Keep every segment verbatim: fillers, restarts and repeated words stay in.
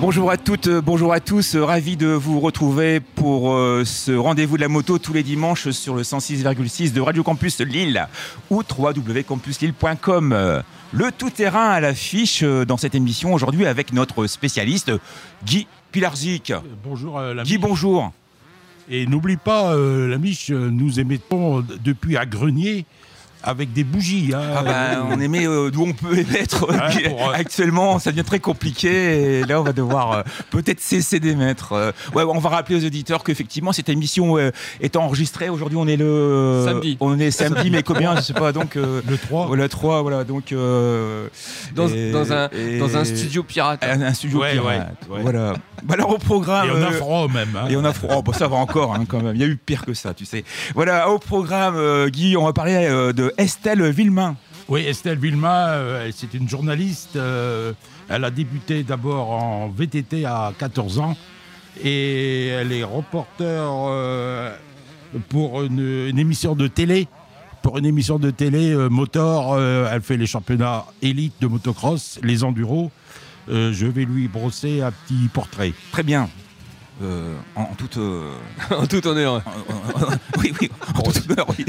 Bonjour à toutes, bonjour à tous, ravi de vous retrouver pour euh, ce rendez-vous de la moto tous les dimanches sur le cent six virgule six de Radio Campus Lille ou w w w point campus lille point com. Le tout-terrain à l'affiche dans cette émission aujourd'hui avec notre spécialiste Guy Pilarczyk. Bonjour euh, l'ami. Guy, bonjour. Et n'oublie pas, euh, l'ami, nous émettons depuis à Grenier avec des bougies. Hein. Ah bah, on émet euh, d'où on peut émettre. Euh, ouais, pour, euh... Actuellement, ça devient très compliqué. Et là, on va devoir euh, peut-être cesser d'émettre. Euh, ouais, on va rappeler aux auditeurs qu'effectivement, cette émission euh, est enregistrée. Aujourd'hui, on est le samedi. On est samedi, mais combien? Je sais pas. Donc euh, le trois. Le trois, voilà. Donc euh, dans, et, dans un et... dans un studio pirate. Un, un studio ouais, pirate. Ouais, ouais. Voilà. Bah, alors au programme. Et on a froid même. Hein. Et on a froid. Oh, bah, ça va encore hein, quand même. Il y a eu pire que ça, tu sais. Voilà. Au programme, euh, Guy, on va parler euh, de Estelle Villemain. Oui, Estelle Villemain, euh, c'est une journaliste. Euh, elle a débuté d'abord en V T T à quatorze ans et elle est reporter euh, pour une, une émission de télé. Pour une émission de télé euh, motor, euh, elle fait les championnats élites de motocross, les enduros. Euh, je vais lui brosser un petit portrait. Très bien. Euh, en, en toute euh... en tout honneur. oui, oui, en toute honneur. Oui.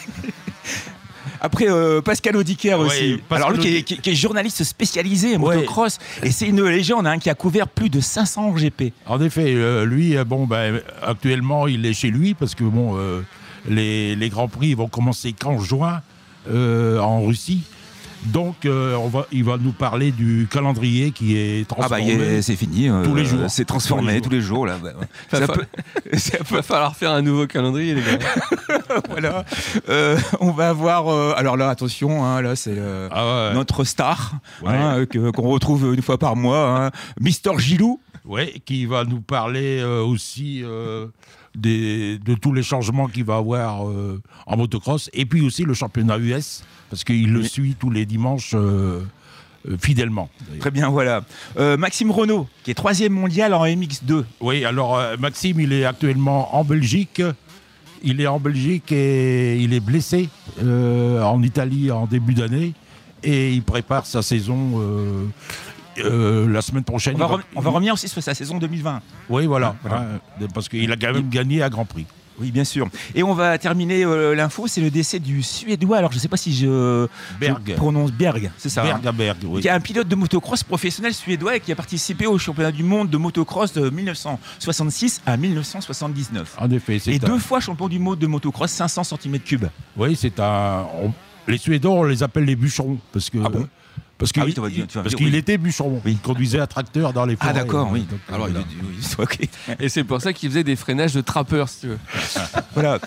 Après, euh, Pascal Audiquer aussi. Ouais, Pascal Alors lui, Audi... qui, est, qui, qui est journaliste spécialisé en motocross, ouais. Et c'est une légende hein, qui a couvert plus de cinq cents G P. En effet, euh, lui, bon, ben, actuellement, il est chez lui parce que bon, euh, les, les grands prix vont commencer qu'en juin euh, en Russie. Donc, euh, on va, il va nous parler du calendrier qui est transformé. Ah bah, est, c'est fini. Euh, tous les jours. C'est transformé tous les jours. Tous les jours là. Il va, fa- fa- falloir faire un nouveau calendrier, les gars. Voilà. Euh, on va avoir. Euh, alors là, attention, hein, là, c'est euh, ah ouais. notre star ouais. hein, que, qu'on retrouve une fois par mois, hein, Mister Gilou. Oui, qui va nous parler euh, aussi. Euh, Des, de tous les changements qu'il va avoir euh, en motocross et puis aussi le championnat U S parce qu'il le oui. suit tous les dimanches euh, euh, fidèlement. Très bien, voilà. Euh, Maxime Renaud, qui est troisième mondial en M X deux. Oui, alors euh, Maxime, il est actuellement en Belgique. Il est en Belgique et il est blessé euh, en Italie en début d'année et il prépare sa saison euh, Euh, la semaine prochaine. On va, re- on va revenir aussi sur sa saison deux mille vingt. Oui, voilà. voilà. Ouais, parce qu'il a quand même gagné à Grand Prix. Oui, bien sûr. Et on va terminer euh, l'info, c'est le décès du Suédois. Alors, je ne sais pas si je, Berg. je prononce Berg, c'est ça. Berg à Berg, oui. Qui est un pilote de motocross professionnel suédois et qui a participé au championnat du monde de motocross de dix-neuf cent soixante-six à dix-neuf cent soixante-dix-neuf. En effet, c'est et un... deux fois champion du monde de motocross, cinq cents centimètres cubes. Oui, c'est un. On... Les Suédois, on les appelle les bûcherons parce que. Ah bon? Parce qu'il, ah oui, tu vas dire, tu vas parce dire, qu'il oui. était bûcheron, oui. Il conduisait un tracteur dans les forêts. Ah d'accord, oui. Donc, alors voilà. il est, oui, okay. Et c'est pour ça qu'il faisait des freinages de trappeur, si tu veux. Voilà.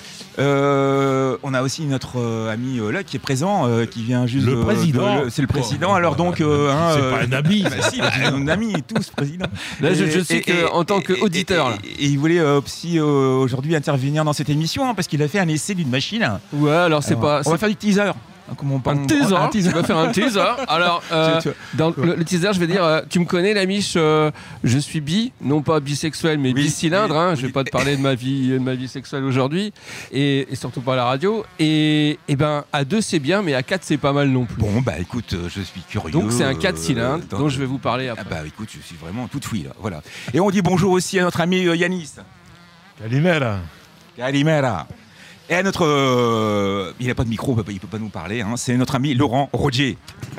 Euh, on a aussi notre euh, ami euh, là qui est présent, euh, qui vient juste. Le euh, président. De, le, c'est le président. Oh, alors donc. Euh, hein, c'est euh, pas un ami. Bah, si, bah, un ami et tous président. Là, je, je sais qu'en tant qu'auditeur. Et, et, et, et il voulait euh, aussi euh, aujourd'hui intervenir dans cette émission hein, parce qu'il a fait un essai d'une machine. Ouais, alors c'est alors, pas. On c'est... va faire du teaser. Comment on un teaser, un teaser. Tu vas faire un teaser. Alors, euh, dans le, le teaser, je vais dire, euh, tu me connais, la miche, euh, je suis bi, non pas bisexuel, mais oui, bicylindre. Hein, oui. Je vais pas te parler de ma vie, de ma vie sexuelle aujourd'hui, et, et surtout pas à la radio. Et, et ben, à deux c'est bien, mais à quatre c'est pas mal non plus. Bon, bah écoute, euh, je suis curieux. Donc c'est un quatre cylindres euh, dont je vais vous parler après. Ah bah écoute, je suis vraiment tout oui là. Voilà. Et on dit bonjour aussi à notre ami euh, Yanis. Calimera. Calimera. Et à notre... Euh, il n'a pas de micro, il ne peut, peut pas nous parler. Hein, c'est notre ami Laurent Roger.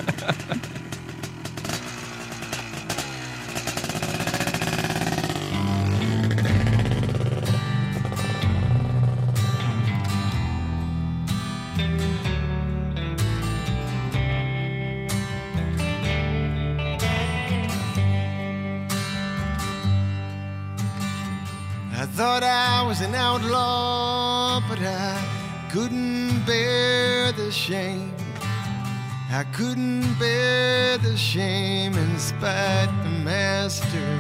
I thought I was an outlaw, but I couldn't bear the shame. I couldn't bear the shame in spite the master.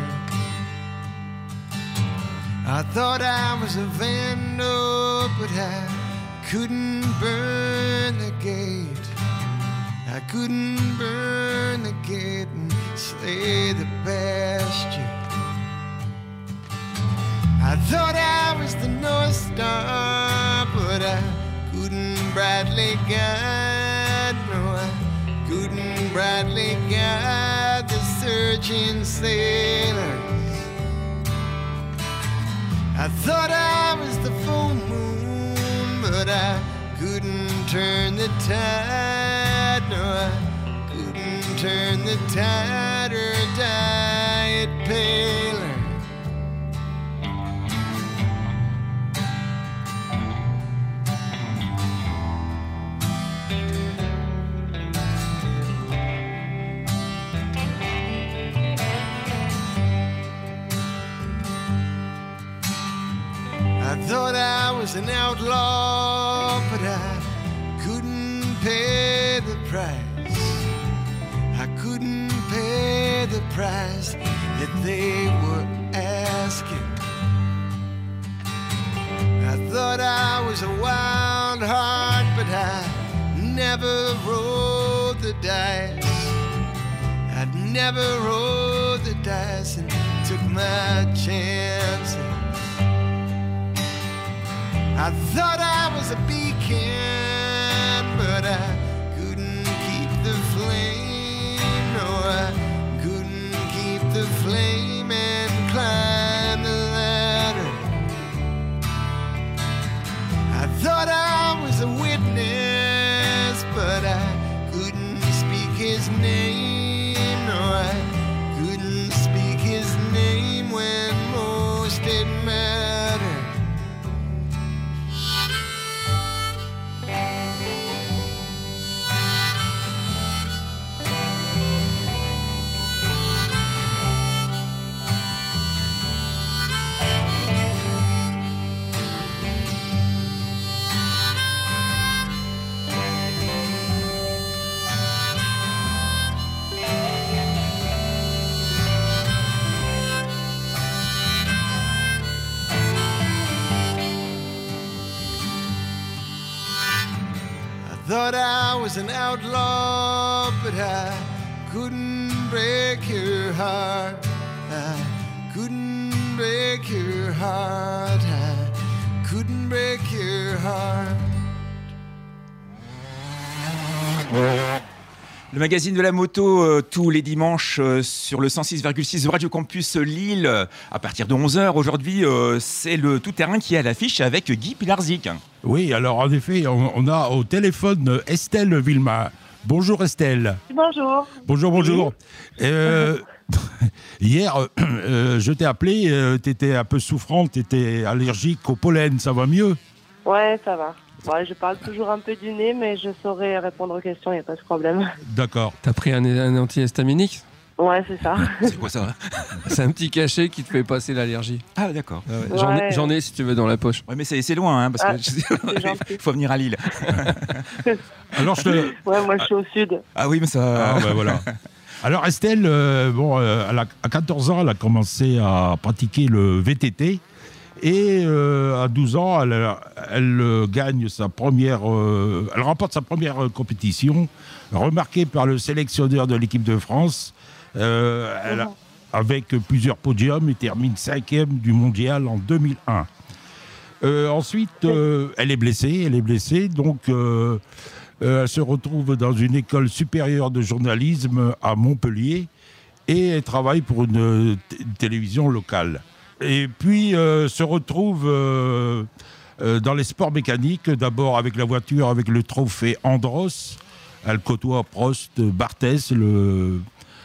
I thought I was a vandal, but I couldn't burn the gate. I couldn't burn the gate and slay the bastard. I thought I was the North Star, but I couldn't brightly guide. No, I couldn't brightly guide the searching sailor. I thought I was the full moon, but I couldn't turn the tide. No, I couldn't turn the tide or dye it paler. I thought I was an outlaw, but I couldn't pay the price. I couldn't pay the price that they were asking. I thought I was a wild heart, but I never rolled the dice. I never rolled the dice and took my chances. I thought I was a beacon, but I couldn't keep the flame. No, I couldn't keep the flame and climb the ladder. I thought I was a witness, but I couldn't speak his name. No, I couldn't speak his name when most it mattered. Thought I was an outlaw, but I couldn't break your heart. I couldn't break your heart. I couldn't break your heart. Le magazine de la moto, euh, tous les dimanches euh, sur le cent six virgule six de Radio Campus Lille, euh, à partir de onze heures. Aujourd'hui, euh, c'est le tout-terrain qui est à l'affiche avec Guy Pilarzik. Oui, alors en effet, on, on a au téléphone Estelle Villemain. Bonjour Estelle. Bonjour. Bonjour, bonjour. Euh, hier, euh, je t'ai appelé, euh, tu étais un peu souffrante, tu étais allergique au pollen, ça va mieux ? Ouais, ça va. Ouais, je parle toujours un peu du nez, mais je saurais répondre aux questions, il n'y a pas de problème. D'accord. T'as pris un, un antihistaminique ? Ouais, c'est ça. C'est quoi ça ? C'est un petit cachet qui te fait passer l'allergie. Ah d'accord. Ah ouais. J'en, ai, Ouais. j'en ai si tu veux dans la poche. Ouais, mais c'est, c'est loin, hein, parce Ah, que c'est gentil. il faut venir à Lille. Alors, je te... Ouais, moi je suis au sud. Ah oui, mais ça... Ah, ben voilà. Alors Estelle, euh, bon, euh, elle a, à quatorze ans, elle a commencé à pratiquer le V T T. Et euh, à douze ans, elle, elle euh, gagne sa première, euh, elle remporte sa première euh, compétition, remarquée par le sélectionneur de l'équipe de France, euh, elle a, avec plusieurs podiums, et termine cinquième du mondial en deux mille un. Euh, ensuite, euh, elle est blessée, elle est blessée, donc euh, euh, elle se retrouve dans une école supérieure de journalisme à Montpellier et elle travaille pour une t- télévision locale. Et puis euh, se retrouve euh, euh, dans les sports mécaniques, d'abord avec la voiture, avec le trophée Andros. Elle côtoie Prost, Barthès, le,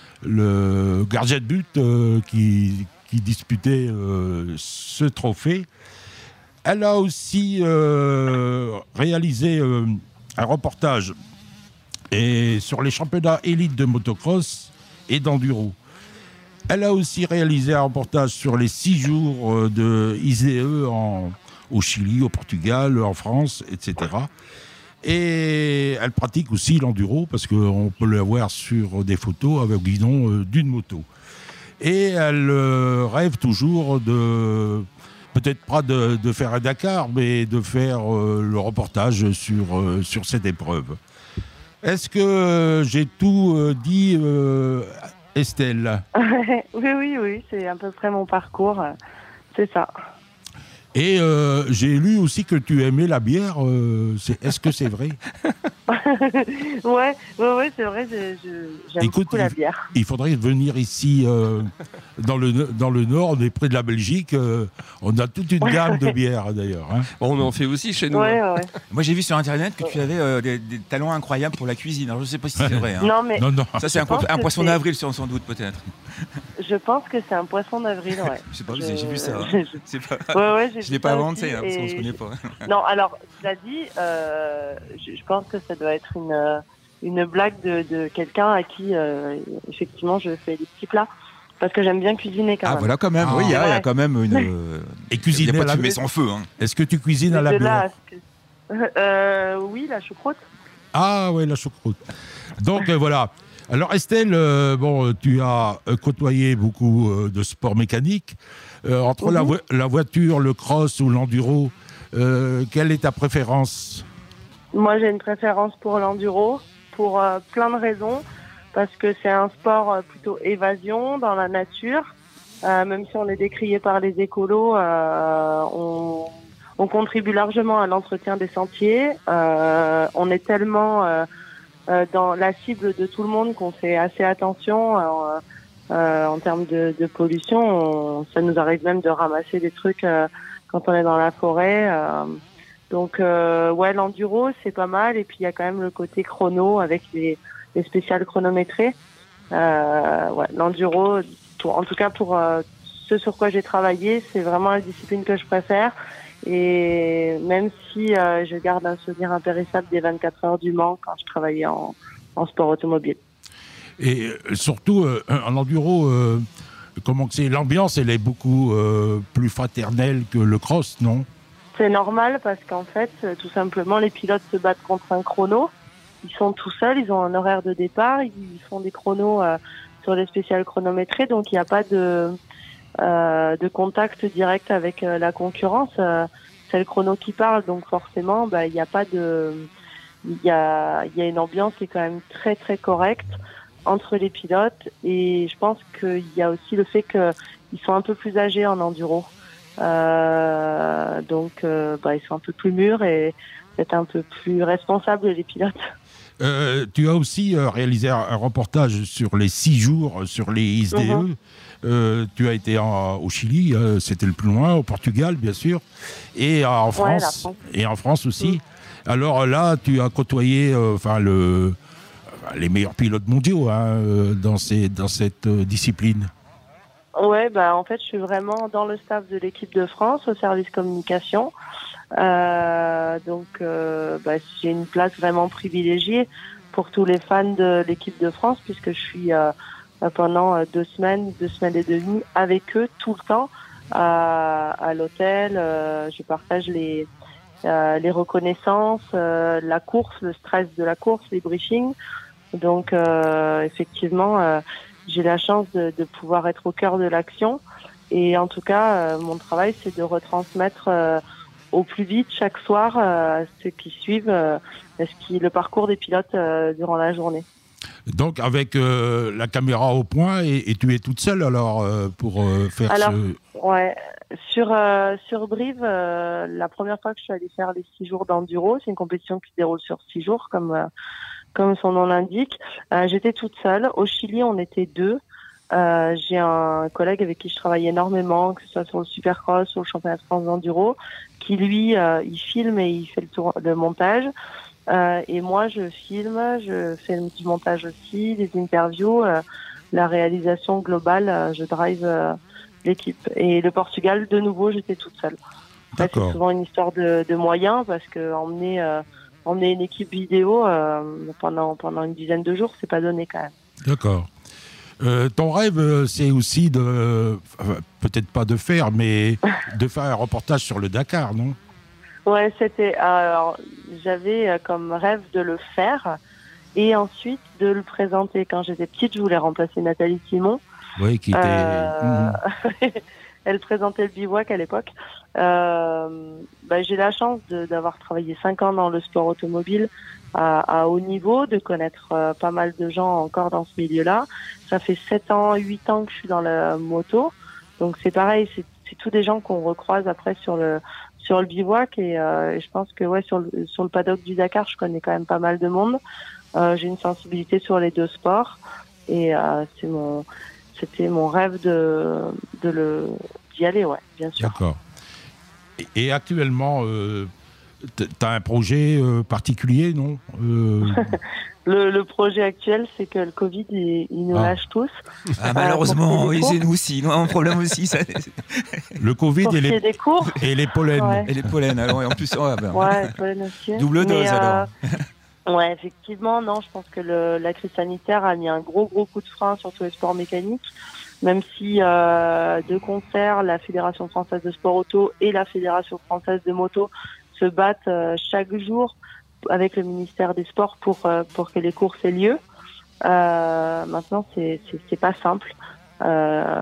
le gardien de but euh, qui, qui disputait euh, ce trophée. Elle a aussi euh, réalisé euh, un reportage et sur les championnats élites de motocross et d'enduro. Elle a aussi réalisé un reportage sur les six jours de I S E E en, au Chili, au Portugal, en France, et cetera. Et elle pratique aussi l'enduro, parce qu'on peut le voir sur des photos avec le guidon euh, d'une moto. Et elle euh, rêve toujours de, peut-être pas de, de faire un Dakar, mais de faire euh, le reportage sur, euh, sur cette épreuve. Est-ce que euh, j'ai tout euh, dit euh, Estelle? Oui, oui, oui, c'est à peu près mon parcours. C'est ça. Et euh, j'ai lu aussi que tu aimais la bière. Euh, c'est, est-ce que c'est vrai? ouais, ouais, ouais, c'est vrai. Je, je, j'aime Écoute, beaucoup la il, bière. il faudrait venir ici euh, dans le dans le nord. On est près de la Belgique. Euh, on a toute une gamme de bières d'ailleurs. Hein. Bon, on en fait aussi chez nous. Ouais, hein. ouais. Moi, j'ai vu sur Internet que tu avais euh, des, des talents incroyables pour la cuisine. Alors, je ne sais pas si c'est vrai. Hein. Non, mais Non, non. Ça, c'est un, Je pense un que poisson c'est- d'avril, sans, sans doute, peut-être. je pense que c'est un poisson d'avril, ouais. Je sais pas, Je- j'ai vu ça. hein. je- C'est pas... Ouais, ouais, j'ai Je vu l'ai pas ça inventé, aussi, hein, parce qu'on et se connaît pas. Non, alors, cela dit, euh, je, je pense que ça doit être une, euh, une blague de, de quelqu'un à qui, euh, effectivement, je fais des petits plats. Parce que j'aime bien cuisiner quand Ah, même. voilà, quand même. Ah. oui, il y, a- il y a Ouais. quand même une. euh, Et Il n'y cuisiner a pas à de la fumée bière. sans feu. Hein. Est-ce que tu cuisines à la De là bière? à ce que- euh, oui, la choucroute. Ah ouais, la choucroute. Donc euh, voilà. Alors Estelle, euh, bon, tu as euh, côtoyé beaucoup euh, de sports mécaniques. Euh, entre la, Mhm. vo- la voiture, le cross ou l'enduro, euh, quelle est ta préférence? Moi, j'ai une préférence pour l'enduro, pour euh, plein de raisons. Parce que c'est un sport euh, plutôt évasion dans la nature. Euh, même si on est décrié par les écolos, euh, on, on contribue largement à l'entretien des sentiers. Euh, on est tellement euh, euh, dans la cible de tout le monde qu'on fait assez attention euh, euh, en termes de, de pollution. On- ça nous arrive même de ramasser des trucs euh, quand on est dans la forêt. euh. donc euh, ouais, l'enduro c'est pas mal. Et puis il y a quand même le côté chrono avec les, les spéciales chronométrées. Euh, ouais, l'enduro, pour, en tout cas pour euh, ce sur quoi j'ai travaillé, c'est vraiment la discipline que je préfère. Et même si euh, je garde un souvenir impérissable des vingt-quatre heures du Mans quand je travaillais en, en sport automobile. Et euh, surtout, euh, en enduro, euh, comment que c'est, l'ambiance, elle est beaucoup euh, plus fraternelle que le cross, non? C'est normal parce qu'en fait, euh, tout simplement, les pilotes se battent contre un chrono. Ils sont tout seuls, ils ont un horaire de départ, ils font des chronos euh, sur les spéciales chronométrées, donc il n'y a pas de, euh, de contact direct avec euh, la concurrence. Euh, c'est le chrono qui parle, donc forcément, bah, il n'y a pas de, il y a, il y a une ambiance qui est quand même très très correcte entre les pilotes, et je pense qu'il y a aussi le fait qu'ils sont un peu plus âgés en enduro. Euh, donc, euh, bah, ils sont un peu plus mûrs et peut-être un peu plus responsables, les pilotes. Euh, tu as aussi euh, réalisé un, un reportage sur les six jours sur les I S D E. Mhm. Euh, tu as été en- au Chili, euh, c'était le plus loin, au Portugal bien sûr, et en France, Ouais, la France. et en France aussi. Alors là, tu as côtoyé, euh, enfin le, enfin, les meilleurs pilotes mondiaux hein, euh, dans ces, dans cette euh, discipline. Ouais, bah en fait, je suis vraiment dans le staff de l'équipe de France au service communication. Euh, donc, euh, bah, j'ai une place vraiment privilégiée pour tous les fans de l'équipe de France, puisque je suis euh, pendant deux semaines, deux semaines et demie avec eux tout le temps à, à l'hôtel. Euh, je partage les euh, les reconnaissances, euh, la course, le stress de la course, les briefings. Donc, euh, effectivement, euh, j'ai la chance de, de pouvoir être au cœur de l'action. Et en tout cas, euh, mon travail, c'est de retransmettre euh, au plus vite chaque soir euh, ceux qui suivent euh, ce qui, le parcours des pilotes euh, durant la journée. Donc avec euh, la caméra au point et, et tu es toute seule alors euh, pour euh, faire Alors, ce... Ouais, sur euh, sur Brive, euh, la première fois que je suis allée faire les six jours d'enduro, c'est une compétition qui se déroule sur six jours, comme euh, comme son nom l'indique. Euh, j'étais toute seule. Au Chili, on était deux. Euh, j'ai un collègue avec qui je travaille énormément, que ce soit sur le Supercross, sur le championnat de France d'enduro, qui lui, euh, il filme et il fait le, tour, le montage. Euh, et moi, je filme, je fais du montage aussi, des interviews, euh, la réalisation globale, euh, je drive euh, l'équipe. Et le Portugal, de nouveau, j'étais toute seule. Là, c'est D'accord. souvent une histoire de, de moyens, parce que emmener, euh, emmener une équipe vidéo euh, pendant, pendant une dizaine de jours, c'est pas donné quand même. D'accord. Euh, ton rêve, euh, c'est aussi de, enfin, peut-être pas de faire, mais de faire un reportage sur le Dakar, non? Ouais, c'était. Alors, j'avais euh, comme rêve de le faire et ensuite de le présenter. Quand j'étais petite, je voulais remplacer Nathalie Simon. Oui, qui était... Euh, Mhm. Elle présentait le bivouac à l'époque. Euh, bah, j'ai la chance de- d'avoir travaillé cinq ans dans le sport automobile à, à haut niveau, de connaître euh, pas mal de gens encore dans ce milieu-là. Ça fait sept ans, huit ans que je suis dans la moto. Donc c'est pareil, c'est c'est tous des gens qu'on recroise après sur le sur le bivouac et, euh, et je pense que ouais sur le sur le paddock du Dakar, je connais quand même pas mal de monde. Euh, j'ai une sensibilité sur les deux sports et euh, c'est mon c'était mon rêve de de le d'y aller, ouais, bien sûr. D'accord. Et, et actuellement, euh, t'as un projet euh, particulier, non euh... Le, le projet actuel, c'est que le Covid, il, il nous Ah. lâche tous. Ah, malheureusement, pour qu'il y ait oui, des c'est cours. nous aussi. Nous avons un problème aussi. Ça... Le Covid Pour et qu'il y ait les, des cours. et les pollens. Ouais. Et les pollens, alors, et en plus, oh, ben, Ouais, pollen aussi. double dose Mais, euh, alors. Ouais, effectivement, non, je pense que le, la crise sanitaire a mis un gros, gros coup de frein sur tous les sports mécaniques. Même si, euh, de concert, la Fédération française de sport auto et la Fédération française de moto se battent euh, chaque jour avec le ministère des Sports pour euh, pour que les courses aient lieu. Euh, maintenant, c'est c'est c'est pas simple. Euh,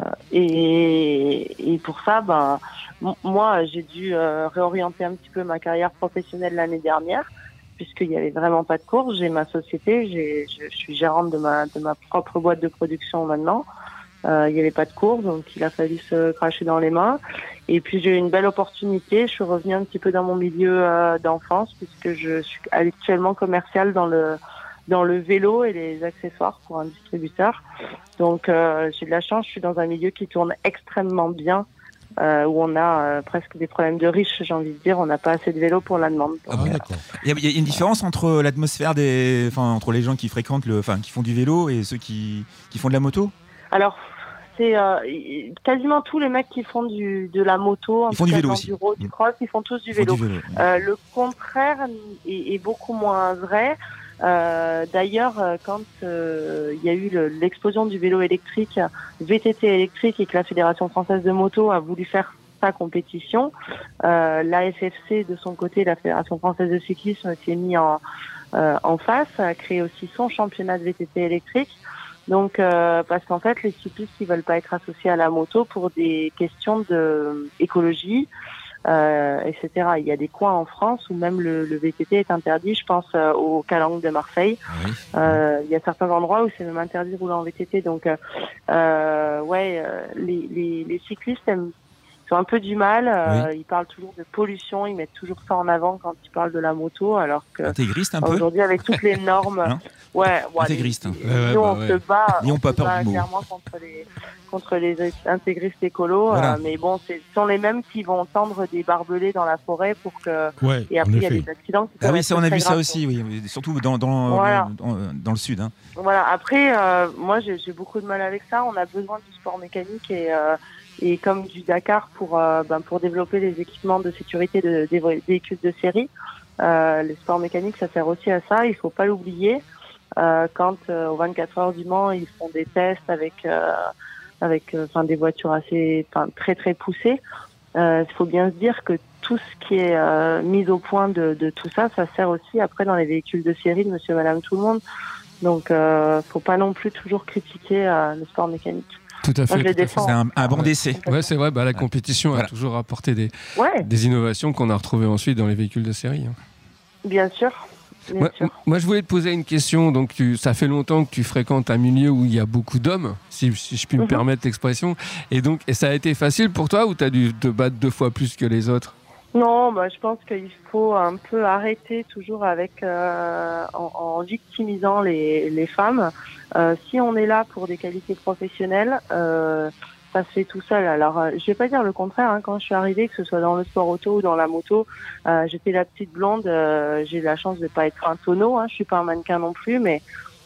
et et pour ça, ben m- moi, j'ai dû euh, réorienter un petit peu ma carrière professionnelle l'année dernière, puisqu'il y avait vraiment pas de courses. J'ai ma société, j'ai je, je suis gérante de ma de ma propre boîte de production maintenant. Euh, il y avait pas de courses, donc il a fallu se cracher dans les mains. Et puis j'ai eu une belle opportunité. Je suis revenue un petit peu dans mon milieu euh, d'enfance, puisque je suis actuellement commerciale dans le dans le vélo et les accessoires pour un distributeur. Donc euh, j'ai de la chance. Je suis dans un milieu qui tourne extrêmement bien, euh, où on a euh, presque des problèmes de riches, j'ai envie de dire. On n'a pas assez de vélos pour la demande. Ah, bon, d'accord. Il y, a, il y a une différence entre l'atmosphère des, enfin, entre les gens qui fréquentent le, enfin, qui font du vélo et ceux qui, qui font de la moto. Alors, c'est euh, quasiment tous les mecs qui font du, de la moto, en Ils font tout du cas, vélo de aussi. l'enduro, du cross, ils font tous du Ils font vélo. du vélo, oui. Euh, le contraire est, est beaucoup moins vrai. Euh, D'ailleurs, euh, quand euh, il y a eu le- l'explosion du vélo électrique, V T T électrique, et que la Fédération française de moto a voulu faire sa compétition, euh, l'A F F C de son côté, la Fédération française de cyclisme, s'est mis en, euh, en face, a créé aussi son championnat de V T T électrique. Donc, euh, parce qu'en fait, les cyclistes, ils veulent pas être associés à la moto pour des questions de écologie, euh, et cetera. Il y a des coins en France où même le, le V T T est interdit. Je pense euh, au Calanque de Marseille. Oui. Euh, il y a certains endroits où c'est même interdit de rouler en V T T. Donc, euh, euh, ouais, euh, les, les, les cyclistes aiment, ils ont un peu du mal. Euh, Ils parlent toujours de pollution. Ils mettent toujours ça en avant quand ils parlent de la moto, alors que Intégriste un peu. aujourd'hui, avec toutes les normes, Hein ouais, ouais, Intégriste, les- hein. les- Ouais, ouais, nous, bah on ouais. se bat, N'ayons on pas se peur bat du mot. clairement contre les contre les intégristes écolos, Voilà. euh, mais bon, c'est- ce sont les mêmes qui vont tendre des barbelés dans la forêt pour que Ouais, et après en il y a effet. des accidents qui Ah peuvent oui, être ça on a très vu ça graves. aussi, oui, oui, surtout dans dans, Voilà. dans, dans le sud. Hein. Voilà. Après, euh, moi, j'ai j'ai beaucoup de mal avec ça. On a besoin du sport mécanique et euh, et comme du Dakar pour euh, ben, pour développer les équipements de sécurité de, des vo- véhicules de série. Euh, les sports mécaniques, ça sert aussi à ça. Il faut pas l'oublier. Euh, quand euh, aux vingt-quatre heures du Mans, ils font des tests avec euh, avec euh, enfin des voitures assez enfin très très poussées. Euh, il faut bien se dire que tout ce qui est euh, mis au point de, de tout ça, ça sert aussi après dans les véhicules de série de Monsieur, Madame, tout le monde. Donc, euh, faut pas non plus toujours critiquer euh, le sport mécanique. Tout à Moi, fait. je les tout à fait. défends. C'est un, un bon Ouais. décès. Ouais, c'est vrai, bah, la compétition Voilà. a toujours apporté des, Ouais, des innovations qu'on a retrouvées ensuite dans les véhicules de série. hein. bien sûr. Bien Moi, sûr. moi, je voulais te poser une question. Donc, tu, ça fait longtemps que tu fréquentes un milieu où il y a beaucoup d'hommes, si, si je puis me Mhm. permettre l'expression. Et donc, et ça a été facile pour toi ou tu as dû te battre deux fois plus que les autres? Non, bah, je pense qu'il faut un peu arrêter toujours avec euh, en, en victimisant les, les femmes. Euh, si on est là pour des qualités professionnelles, euh, ça se fait tout seul. Alors, euh, je vais pas dire le contraire. Hein. Quand je suis arrivée, que ce soit dans le sport auto ou dans la moto, euh, j'étais la petite blonde. Euh, j'ai eu la chance de pas être un tonneau. Hein. Je suis pas un mannequin non plus, mais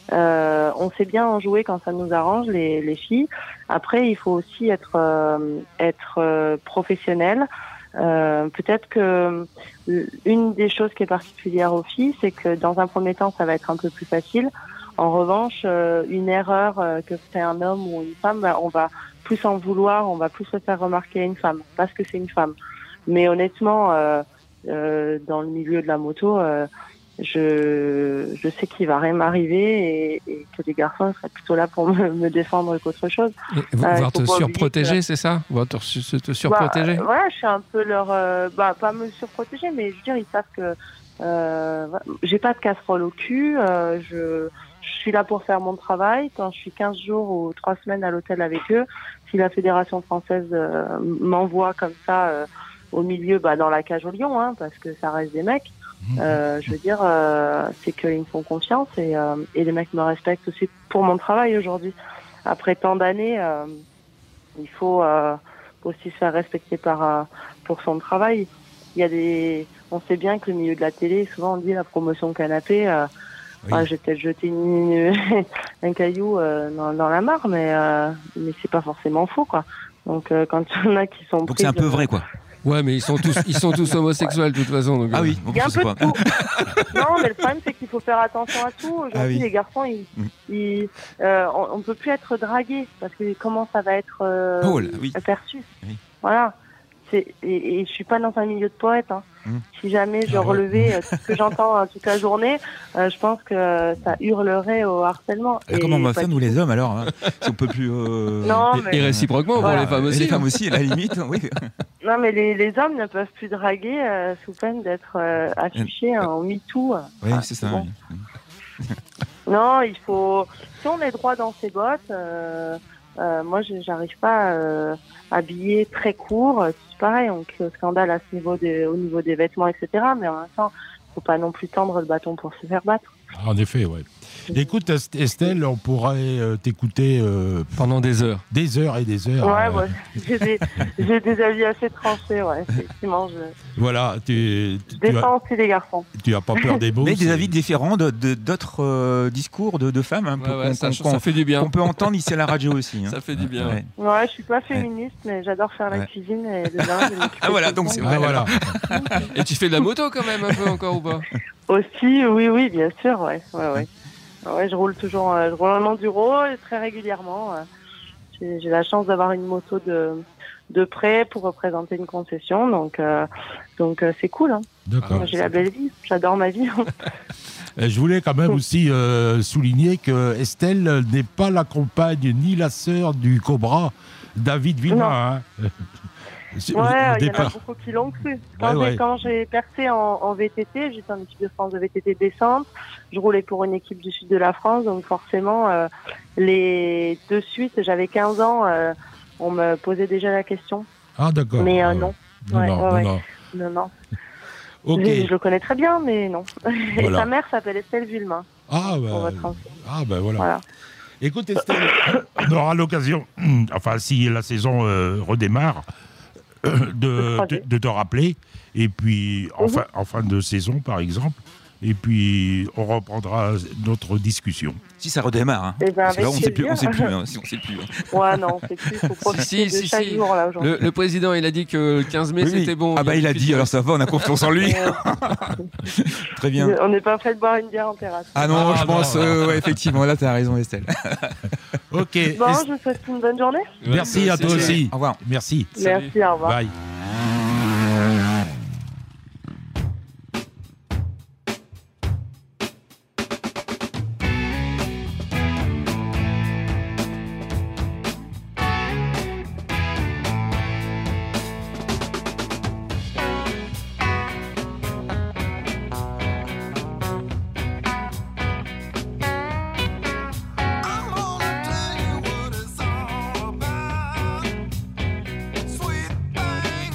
euh, on sait bien en jouer quand ça nous arrange, les, les filles. Après, il faut aussi être euh, être euh, professionnel. Euh, peut-être que une des choses qui est particulière aux filles, c'est que dans un premier temps, ça va être un peu plus facile. En revanche, euh, une erreur euh, que fait un homme ou une femme, bah, on va plus en vouloir, on va plus se faire remarquer à une femme parce que c'est une femme. Mais honnêtement, euh, euh, dans le milieu de la moto, euh, je, je sais qu'il va rien m'arriver et, et que les garçons seraient plutôt là pour me, me défendre qu'autre chose. Et vo- Euh, Voir faut te pas oublier surprotéger, que- c'est ça? Voir te, su- te surprotéger? Bah, ouais, je suis un peu leur, euh, bah, pas me surprotéger, mais je veux dire, ils savent que euh, j'ai pas de casserole au cul. Euh, je, je suis là pour faire mon travail. Quand je suis quinze jours ou trois semaines à l'hôtel avec eux, si la Fédération française euh, m'envoie comme ça euh, au milieu, bah, dans la cage au lion, hein, parce que ça reste des mecs, euh, je veux dire, euh, c'est qu'ils me font confiance et, euh, et les mecs me respectent aussi pour mon travail aujourd'hui. Après tant d'années, euh, il faut euh, aussi se faire respecter par euh, pour son travail. Il y a des, on sait bien que le milieu de la télé, souvent on dit la promotion canapé. Euh, oui. ah, j'ai peut-être jeté une, un caillou euh, dans, dans la mare, mais euh, mais c'est pas forcément faux, quoi. Donc euh, quand il y en a qui sont donc c'est un peu vrai, quoi. Ouais, mais ils sont tous, ils sont tous homosexuels de toute façon. Donc, ah oui, il y a un peu de tout. Non, mais le problème c'est qu'il faut faire attention à tout. Aujourd'hui, ah oui. les garçons, ils, mmh. ils, euh, on, on peut plus être dragué parce que comment ça va être euh, oh, là, oui. perçu. Oui. Voilà. C'est, et, et je suis pas dans un milieu de poètes. Hein. Mmh. Si jamais je relevais euh, tout ce que j'entends euh, toute la journée, euh, je pense que euh, ça hurlerait au harcèlement. Ah, comment on va faire nous les hommes alors, hein, si on peut plus euh... non, mais... Et réciproquement voilà. pour les femmes aussi. Et les femmes aussi, à la limite. Oui. Non, mais les, les hommes ne peuvent plus draguer euh, sous peine d'être euh, affichés euh, en MeToo. Oui, ah, c'est, c'est ça. Bon. Oui. Non, il faut. Si on est droit dans ses bottes. Euh... Euh, moi, je, j'arrive pas euh, habillée très court. C'est pareil, on crée au scandale à ce niveau de, au niveau des vêtements, et cetera. Mais en même temps, faut pas non plus tendre le bâton pour se faire battre. En effet, ouais. Écoute, Estelle, on pourrait euh, t'écouter euh, pendant des heures. Des heures et des heures. Ouais, euh... ouais. J'ai, des, j'ai des avis assez tranchés, ouais, effectivement. Je... Voilà, tu, tu, je défends tu as, aussi les garçons. Tu n'as pas peur des mots. Mais des avis différents de, de, d'autres euh, discours de, de femmes, hein, ouais, ouais, qu'on, ça, qu'on, ça fait du bien. Qu'on peut entendre ici à la radio aussi. Hein. Ça fait du bien. Ouais, ouais je suis pas féministe, mais j'adore faire la ouais. cuisine et le linge. Ah voilà, donc c'est vrai. Ah, voilà. Et tu fais de la moto quand même un peu encore ou pas? Aussi, oui, oui, bien sûr, ouais, ouais, ouais. Ouais, je roule toujours, euh, je roule en enduro très régulièrement. Euh, j'ai, j'ai la chance d'avoir une moto de de près pour représenter une concession, donc euh, donc euh, c'est cool. Hein. D'accord. Moi, j'ai la belle vie, j'adore ma vie. Je voulais quand même aussi euh, souligner que Estelle n'est pas la compagne ni la sœur du Cobra David Villemain. Hein. Ouais, il y en a beaucoup qui l'ont cru. Quand, ouais, j'ai, ouais. quand j'ai percé en, en V T T, j'étais en équipe de France de V T T descente, je roulais pour une équipe du sud de la France, donc forcément, euh, les de suite, j'avais quinze ans, euh, on me posait déjà la question. Ah d'accord. Mais euh, non. Non, ouais, non, ouais, non, ouais. non, non. Ok. Je, je le connais très bien, mais non. Voilà. Et sa mère s'appelle Estelle Villemain. Ah ben, ah ben voilà. voilà. Écoute Estelle, on aura l'occasion, enfin si la saison euh, redémarre, De, de, de te rappeler, et puis en, mmh. fin, en fin de saison par exemple, et puis on reprendra notre discussion. Si ça redémarre, hein. Eh ben, parce que là on ne sait plus, on sait plus, hein, si on sait plus. Hein. Ouais non, c'est plus, faut profiter si, de si, chaque si. jour là aujourd'hui. Le, le président il a dit que le quinze mai oui, c'était bon. Ah bah il a dit, alors ça va, on a confiance en lui. Très bien. On n'est pas fait de boire une bière en terrasse. Ah non, ah, je non, pense, non. Euh, ouais, effectivement, là t'as raison Estelle. Ok. Bon, je vous souhaite une bonne journée. Merci ouais, à toi aussi. Au revoir. Merci. Merci, Salut. Au revoir. Bye. Sweet thing.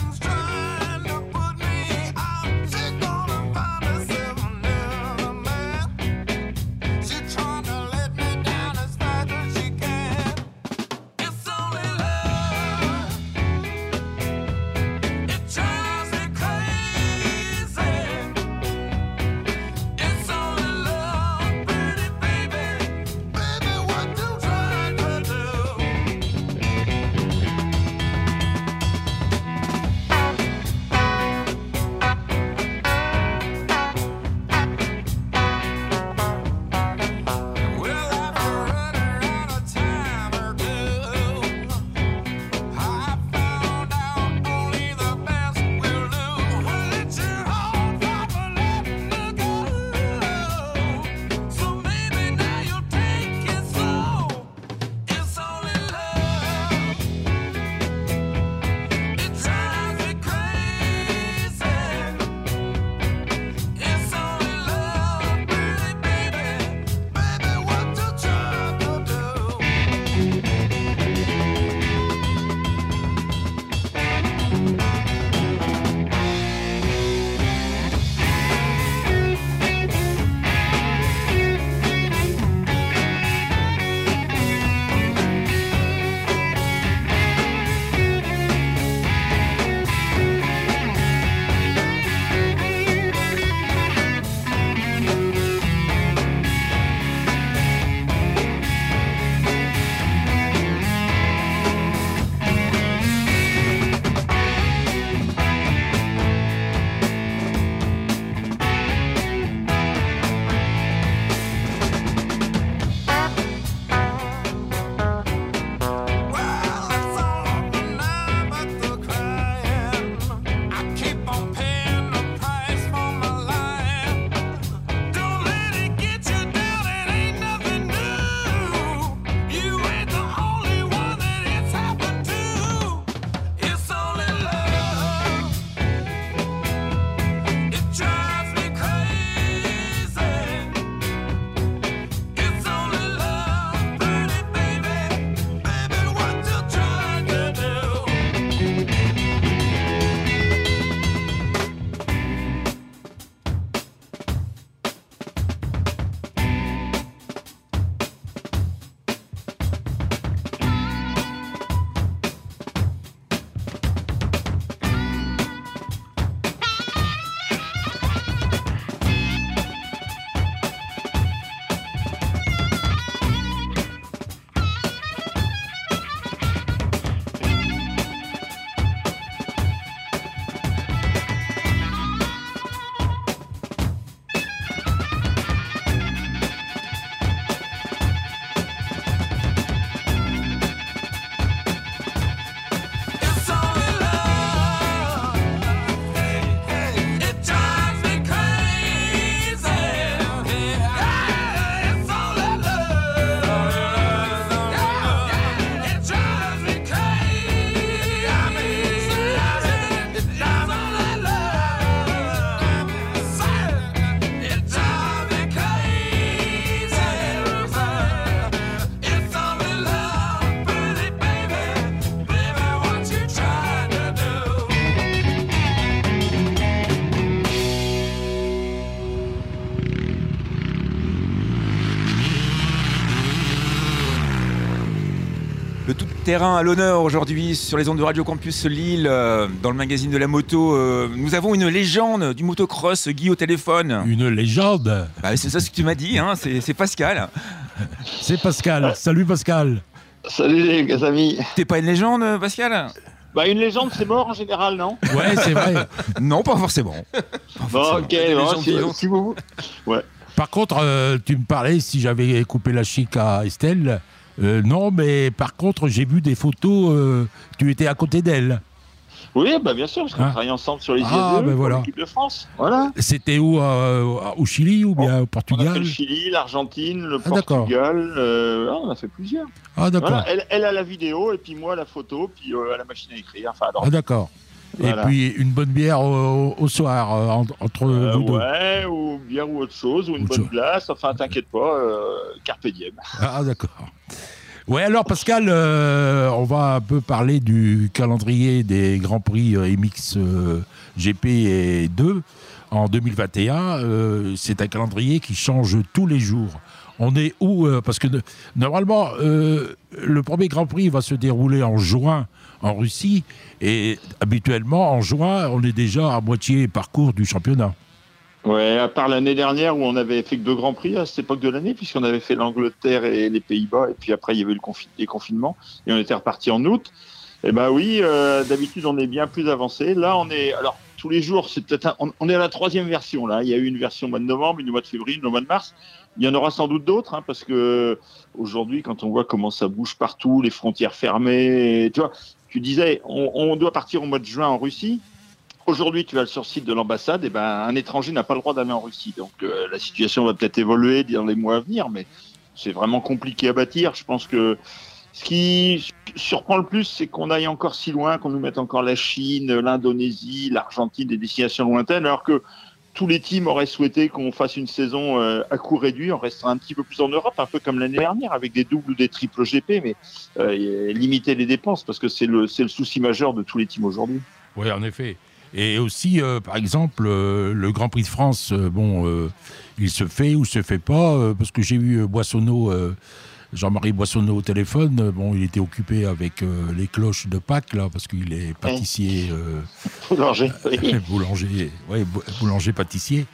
Le tout-terrain à l'honneur aujourd'hui sur les ondes de Radio Campus Lille, euh, dans le magazine de la moto. Euh, nous avons une légende du motocross, Guy, au téléphone. Une légende bah, c'est ça ce que tu m'as dit, hein, c'est, c'est Pascal. C'est Pascal. Salut Pascal. Salut les amis. T'es pas une légende, Pascal? Bah une légende c'est mort en général, non? Ouais, c'est vrai. Non, pas forcément. Pas forcément. Bon, ok, non, si, si vous... Ouais. Par contre, euh, tu me parlais si j'avais coupé la chic à Estelle. Euh, non, mais par contre, j'ai vu des photos, euh, tu étais à côté d'elle. Oui, bah bien sûr, parce qu'on ah. travaille ensemble sur les ah, I S E ben pour voilà. l'équipe de France. Voilà. C'était où, euh, au Chili ou bien bon, au Portugal? On a fait le Chili, l'Argentine, le ah, Portugal, euh, ah, on a fait plusieurs. Ah d'accord. Voilà, elle, elle a la vidéo, et puis moi la photo, puis euh, à la machine à écrire. Enfin, ah d'accord. Voilà. Et puis une bonne bière au, au soir, euh, entre euh, vous deux. Ouais, ou bière ou autre chose, ou une autre bonne chose. glace, enfin t'inquiète pas, euh, carpe diem. Ah d'accord. Ouais, alors Pascal, euh, on va un peu parler du calendrier des Grands Prix euh, M X euh, G P et deux en deux mille vingt et un. Euh, c'est un calendrier qui change tous les jours. On est où euh, parce que de, normalement, euh, le premier Grand Prix va se dérouler en juin en Russie et habituellement en juin, on est déjà à moitié parcours du championnat. Ouais, à part l'année dernière où on avait fait que deux Grands Prix à cette époque de l'année, puisqu'on avait fait l'Angleterre et les Pays-Bas, et puis après il y avait eu le confi- les confinements, et on était reparti en août. Et ben oui, euh, d'habitude on est bien plus avancé. Là on est, alors tous les jours, c'est peut-être un, on, on est à la troisième version là. Il y a eu une version au mois de novembre, une au mois de février, une au mois de mars. Il y en aura sans doute d'autres, hein, parce que aujourd'hui, quand on voit comment ça bouge partout, les frontières fermées, tu vois, tu disais, on, on doit partir au mois de juin en Russie. Aujourd'hui, tu vas sur le site de l'ambassade, et ben un étranger n'a pas le droit d'aller en Russie. Donc euh, la situation va peut-être évoluer dans les mois à venir, mais c'est vraiment compliqué à bâtir. Je pense que ce qui surprend le plus, c'est qu'on aille encore si loin, qu'on nous mette encore la Chine, l'Indonésie, l'Argentine, des destinations lointaines, alors que tous les teams auraient souhaité qu'on fasse une saison euh, à coût réduit, on restera un petit peu plus en Europe, un peu comme l'année dernière, avec des doubles ou des triples G P, mais euh, limiter les dépenses, parce que c'est le, c'est le souci majeur de tous les teams aujourd'hui. Oui, en effet. Et aussi, euh, par exemple, euh, le Grand Prix de France, euh, bon, euh, il se fait ou se fait pas, euh, parce que j'ai eu euh, Boissonneau, euh, Jean-Marie Boissonneau au téléphone. Euh, bon, il était occupé avec euh, les cloches de Pâques, là, parce qu'il est pâtissier. Euh, boulanger. Oui. boulanger, ouais, boulanger-pâtissier.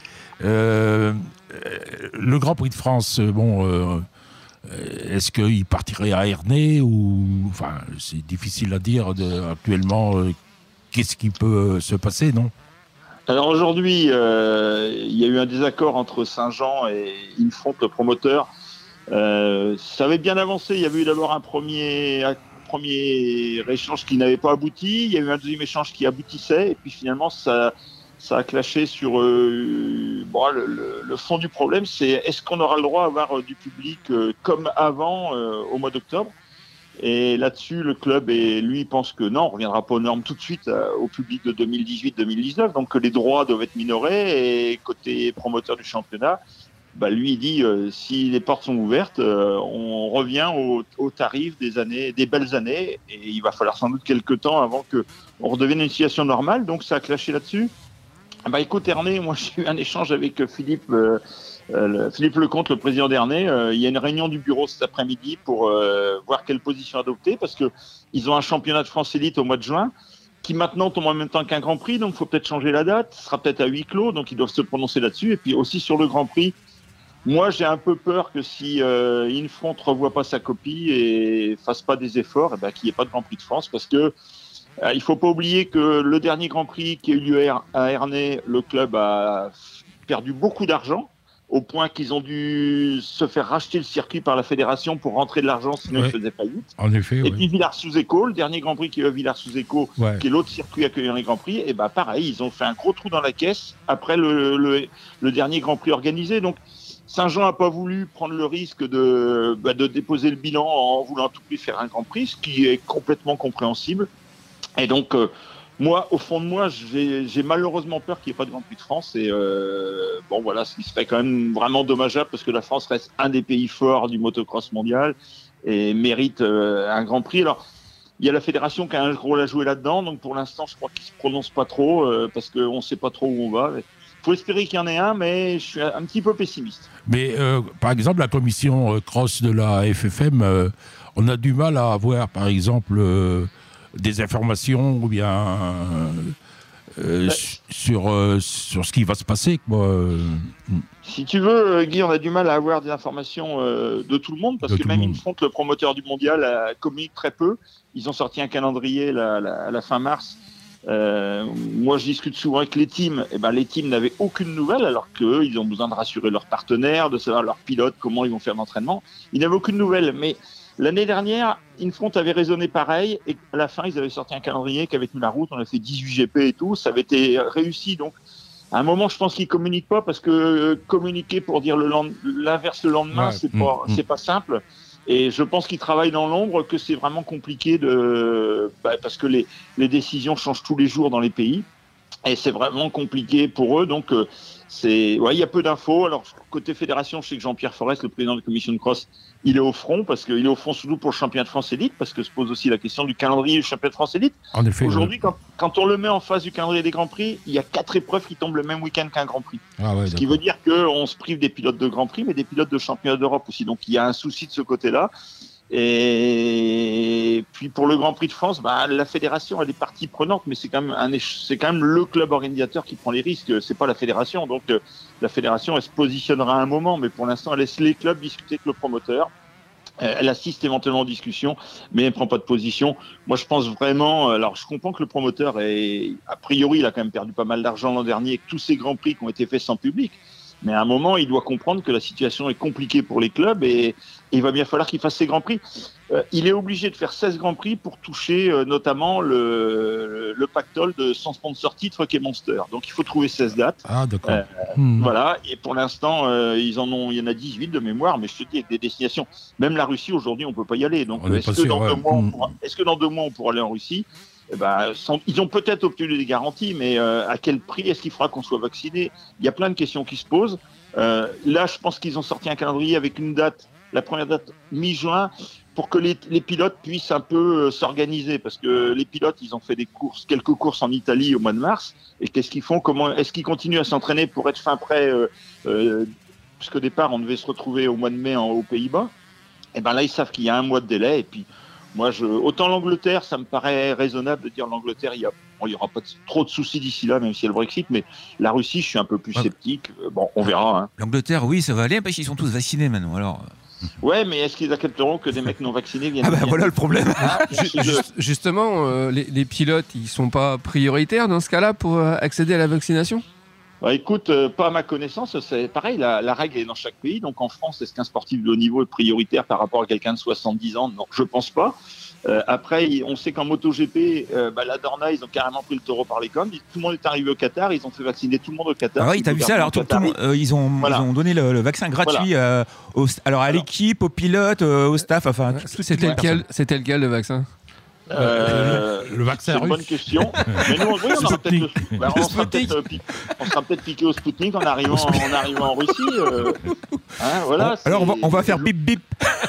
Euh, le Grand Prix de France, euh, bon, euh, est-ce qu'il partirait à Ernée ou, enfin, c'est difficile à dire de, actuellement. Euh, Qu'est-ce qui peut se passer, non? Alors aujourd'hui, euh, il y a eu un désaccord entre Saint-Jean et Infront, le promoteur. Euh, ça avait bien avancé. Il y avait eu d'abord un premier, un premier échange qui n'avait pas abouti. Il y a eu un deuxième échange qui aboutissait. Et puis finalement, ça, ça a clashé sur... Euh, bon, le, le, le fond du problème, c'est est-ce qu'on aura le droit d'avoir euh, du public euh, comme avant euh, au mois d'octobre? Et là-dessus, le club, et lui, pense que non, on ne reviendra pas aux normes tout de suite euh, au public de deux mille dix-huit deux mille dix-neuf, donc que les droits doivent être minorés. Et côté promoteur du championnat, bah, lui, il dit euh, si les portes sont ouvertes, euh, on revient au, au tarif des années, des belles années. Et il va falloir sans doute quelques temps avant qu'on redevienne une situation normale. Donc ça a clashé là-dessus. Bah, écoute, Ernée, moi, j'ai eu un échange avec Philippe... Euh, Euh, Philippe Lecomte, le président d'Ernée, euh, il y a une réunion du bureau cet après-midi pour euh, voir quelle position adopter, parce que ils ont un championnat de France élite au mois de juin qui maintenant tombe en même temps qu'un Grand Prix, donc il faut peut-être changer la date, ce sera peut-être à huis clos, donc ils doivent se prononcer là-dessus. Et puis aussi sur le Grand Prix, moi j'ai un peu peur que si euh, Infront ne revoit pas sa copie et fasse pas des efforts, eh ben, qu'il n'y ait pas de Grand Prix de France, parce que euh, il faut pas oublier que le dernier Grand Prix qui a eu lieu à Ernée, le club a perdu beaucoup d'argent, au point qu'ils ont dû se faire racheter le circuit par la fédération pour rentrer de l'argent, sinon ouais. Ils faisaient faillite. En effet, et ouais. puis Villars-sous-Écault, le dernier Grand Prix qui est à Villars-sous-Écault, ouais. qui est l'autre circuit accueillant les Grands Prix, et ben pareil, ils ont fait un gros trou dans la caisse après le, le, le dernier Grand Prix organisé. Donc Saint-Jean n'a pas voulu prendre le risque de, bah, de déposer le bilan en voulant à tout prix faire un Grand Prix, ce qui est complètement compréhensible. Et donc... Euh, Moi, au fond de moi, j'ai, j'ai malheureusement peur qu'il n'y ait pas de Grand Prix de France. Et euh, bon, voilà, ce qui serait quand même vraiment dommageable parce que la France reste un des pays forts du motocross mondial et mérite euh, un Grand Prix. Alors, il y a la fédération qui a un rôle à jouer là-dedans. Donc, pour l'instant, je crois qu'il ne se prononce pas trop euh, parce qu'on ne sait pas trop où on va. Il faut espérer qu'il y en ait un, mais je suis un petit peu pessimiste. Mais, euh, par exemple, la commission euh, cross de la F F M... Euh on a du mal à avoir, par exemple, euh, des informations ou bien euh, bah, sur, euh, sur ce qui va se passer, quoi. Si tu veux, Guy, on a du mal à avoir des informations euh, de tout le monde, parce De que tout le même monde. Infront, le promoteur du mondial, euh, communique très peu. Ils ont sorti un calendrier la, la, à la fin mars. Euh, moi, je discute souvent avec les teams. Et ben, les teams n'avaient aucune nouvelle, alors qu'eux, ils ont besoin de rassurer leurs partenaires, de savoir leurs pilotes, comment ils vont faire l'entraînement. Ils n'avaient aucune nouvelle. Mais l'année dernière, Infront avait raisonné pareil. Et à la fin, ils avaient sorti un calendrier qui avait tenu la route. On a fait dix-huit G P et tout. Ça avait été réussi. Donc, à un moment, je pense qu'ils communiquent pas, parce que euh, communiquer pour dire le lend- l'inverse le lendemain, Ouais. c'est pas, Mmh. c'est pas simple. Et je pense qu'ils travaillent dans l'ombre, que c'est vraiment compliqué de, bah, parce que les, les décisions changent tous les jours dans les pays. Et c'est vraiment compliqué pour eux. Donc, euh, c'est, ouais, il y a peu d'infos. Alors, côté fédération, je sais que Jean-Pierre Forest, le président de la commission de cross, il est au front, parce qu'il est au front surtout pour le championnat de France élite, parce que se pose aussi la question du calendrier du championnat de France élite. En effet. Aujourd'hui, quand, quand on le met en face du calendrier des Grands Prix, il y a quatre épreuves qui tombent le même week-end qu'un Grand Prix. euh, ah ouais, Ce qui veut dire qu'on se prive des pilotes de Grand Prix, mais des pilotes de championnat d'Europe aussi. Donc, il y a un souci de ce côté-là. Et puis pour le Grand Prix de France, bah, la fédération elle est partie prenante, mais c'est quand même un, c'est quand même le club organisateur qui prend les risques. C'est pas la fédération. Donc euh, la fédération elle se positionnera à un moment, mais pour l'instant elle laisse les clubs discuter avec le promoteur. Euh, elle assiste éventuellement aux discussions, mais elle prend pas de position. Moi je pense vraiment. Alors je comprends que le promoteur est, a priori il a quand même perdu pas mal d'argent l'an dernier avec tous ces grands prix qui ont été faits sans public. Mais à un moment, il doit comprendre que la situation est compliquée pour les clubs et, et il va bien falloir qu'il fasse ses grands prix. Euh, il est obligé de faire seize grands prix pour toucher euh, notamment le, le pactole de son sponsor titre qui est Monster. Donc il faut trouver seize dates. Ah, d'accord. Euh, Mmh. Voilà. Et pour l'instant, euh, ils en ont, il y en a dix-huit de mémoire, mais je te dis avec des destinations. Même la Russie aujourd'hui, on peut pas y aller. Donc On est est-ce pas que, sûr, dans ouais. deux mois, on Mmh. pourra, est-ce que dans deux mois on pourra aller en Russie? Eh ben, sans, ils ont peut-être obtenu des garanties, mais euh, à quel prix est-ce qu'il faudra qu'on soit vacciné? Il y a plein de questions qui se posent. Euh, là, je pense qu'ils ont sorti un calendrier avec une date, la première date mi-juin, pour que les, les pilotes puissent un peu euh, s'organiser, parce que les pilotes, ils ont fait des courses, quelques courses en Italie au mois de mars. Et qu'est-ce qu'ils font? Comment est-ce qu'ils continuent à s'entraîner pour être fin prêt euh, euh, Puisqu'au départ, on devait se retrouver au mois de mai en, aux Pays-Bas. Et ben là, ils savent qu'il y a un mois de délai. Et puis, moi, je, autant l'Angleterre, ça me paraît raisonnable de dire l'Angleterre, il y a Bon, il n'y aura pas de, trop de soucis d'ici là, même s'il y a le Brexit, mais la Russie, je suis un peu plus sceptique. Euh, bon, on verra. Hein. L'Angleterre, oui, ça va aller, parce qu'ils sont tous vaccinés maintenant. Alors... Ouais, mais est-ce qu'ils accepteront que des mecs non vaccinés viennent? Ah bah voilà le problème. Ah, Just, justement, euh, les, les pilotes, ils sont pas prioritaires dans ce cas-là pour euh, accéder à la vaccination? Bah, écoute, euh, pas à ma connaissance, c'est pareil, la, la règle est dans chaque pays. Donc en France, est-ce qu'un sportif de haut niveau est prioritaire par rapport à quelqu'un de soixante-dix ans? Non, je pense pas. Euh, après, on sait qu'en MotoGP, euh, bah, la Dorna, ils ont carrément pris le taureau par les cornes. Tout le monde est arrivé au Qatar, ils ont fait vacciner tout le monde au Qatar. Ah oui, t'as vu ça? Alors, tout, tout, euh, ils, ont, voilà. ils ont donné le, le vaccin gratuit voilà. euh, au, alors, à alors. l'équipe, aux pilotes, euh, au staff. Enfin, c'était lequel, c'était lequel le vaccin? Euh, le vaccin c'est russe. une bonne question. Mais nous, oui, on, peut bah, on, sera peut-être, euh, piqué, on sera peut-être piqué au Spoutnik en arrivant, en arrivant en Russie. Euh, hein, voilà, bon, alors, on va, on va faire bip bip.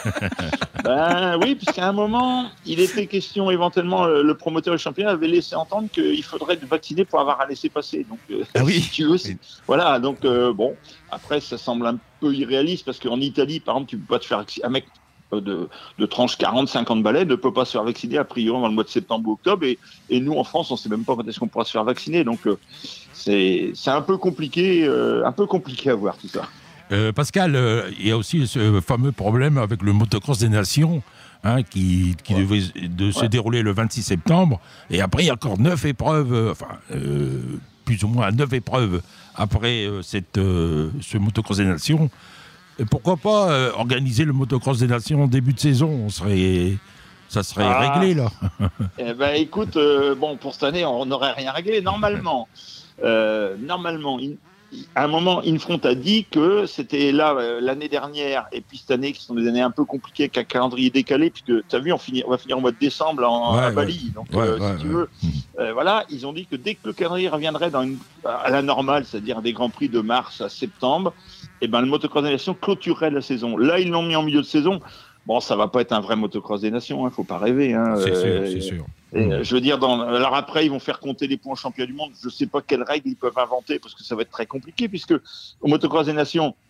Ben oui, puisqu'à un moment, il était question éventuellement, le, le promoteur du championnat avait laissé entendre qu'il faudrait être vacciné pour avoir un laissez-passer. Donc, euh, ah oui. si tu veux, oui. Voilà. Donc euh, bon, après, ça semble un peu irréaliste parce qu'en Italie, par exemple, tu peux pas te faire un mec de, de tranche quarante, cinquante balais ne peut pas se faire vacciner a priori dans le mois de septembre ou octobre. Et, et nous, en France, on sait même pas quand est-ce qu'on pourra se faire vacciner. Donc euh, c'est c'est un peu compliqué, euh, un peu compliqué à voir tout ça. Euh, Pascal, euh, il y a aussi ce fameux problème avec le motocross des nations hein, qui, qui ouais. devait de ouais. se dérouler le vingt-six septembre. Et après, il y a encore neuf épreuves, euh, enfin, euh, plus ou moins neuf épreuves après euh, cette, euh, ce motocross des nations. Et pourquoi pas euh, organiser le motocross des nations en début de saison? On serait, ça serait ah. réglé, là. Eh ben, écoute, euh, bon, pour cette année, on n'aurait rien réglé. Normalement, euh, normalement, il... à un moment, Infront a dit que c'était là euh, l'année dernière et puis cette année qui sont des années un peu compliquées avec un calendrier décalé puisque tu as vu, on, finit, on va finir au mois de décembre en, ouais, à Bali. Ouais. Donc, ouais, euh, ouais, si tu ouais. veux, euh, voilà, ils ont dit que dès que le calendrier reviendrait dans une, à la normale, c'est-à-dire des grands prix de mars à septembre, et ben le motocross des nations clôturerait la saison. Là, ils l'ont mis en milieu de saison. Bon, ça va pas être un vrai motocross des nations, hein, faut pas rêver. Hein, c'est euh, sûr, c'est sûr. Et, mmh. Je veux dire, dans, alors après, ils vont faire compter les points au championnat du monde. Je sais pas quelles règles ils peuvent inventer parce que ça va être très compliqué puisque au motocross des nations,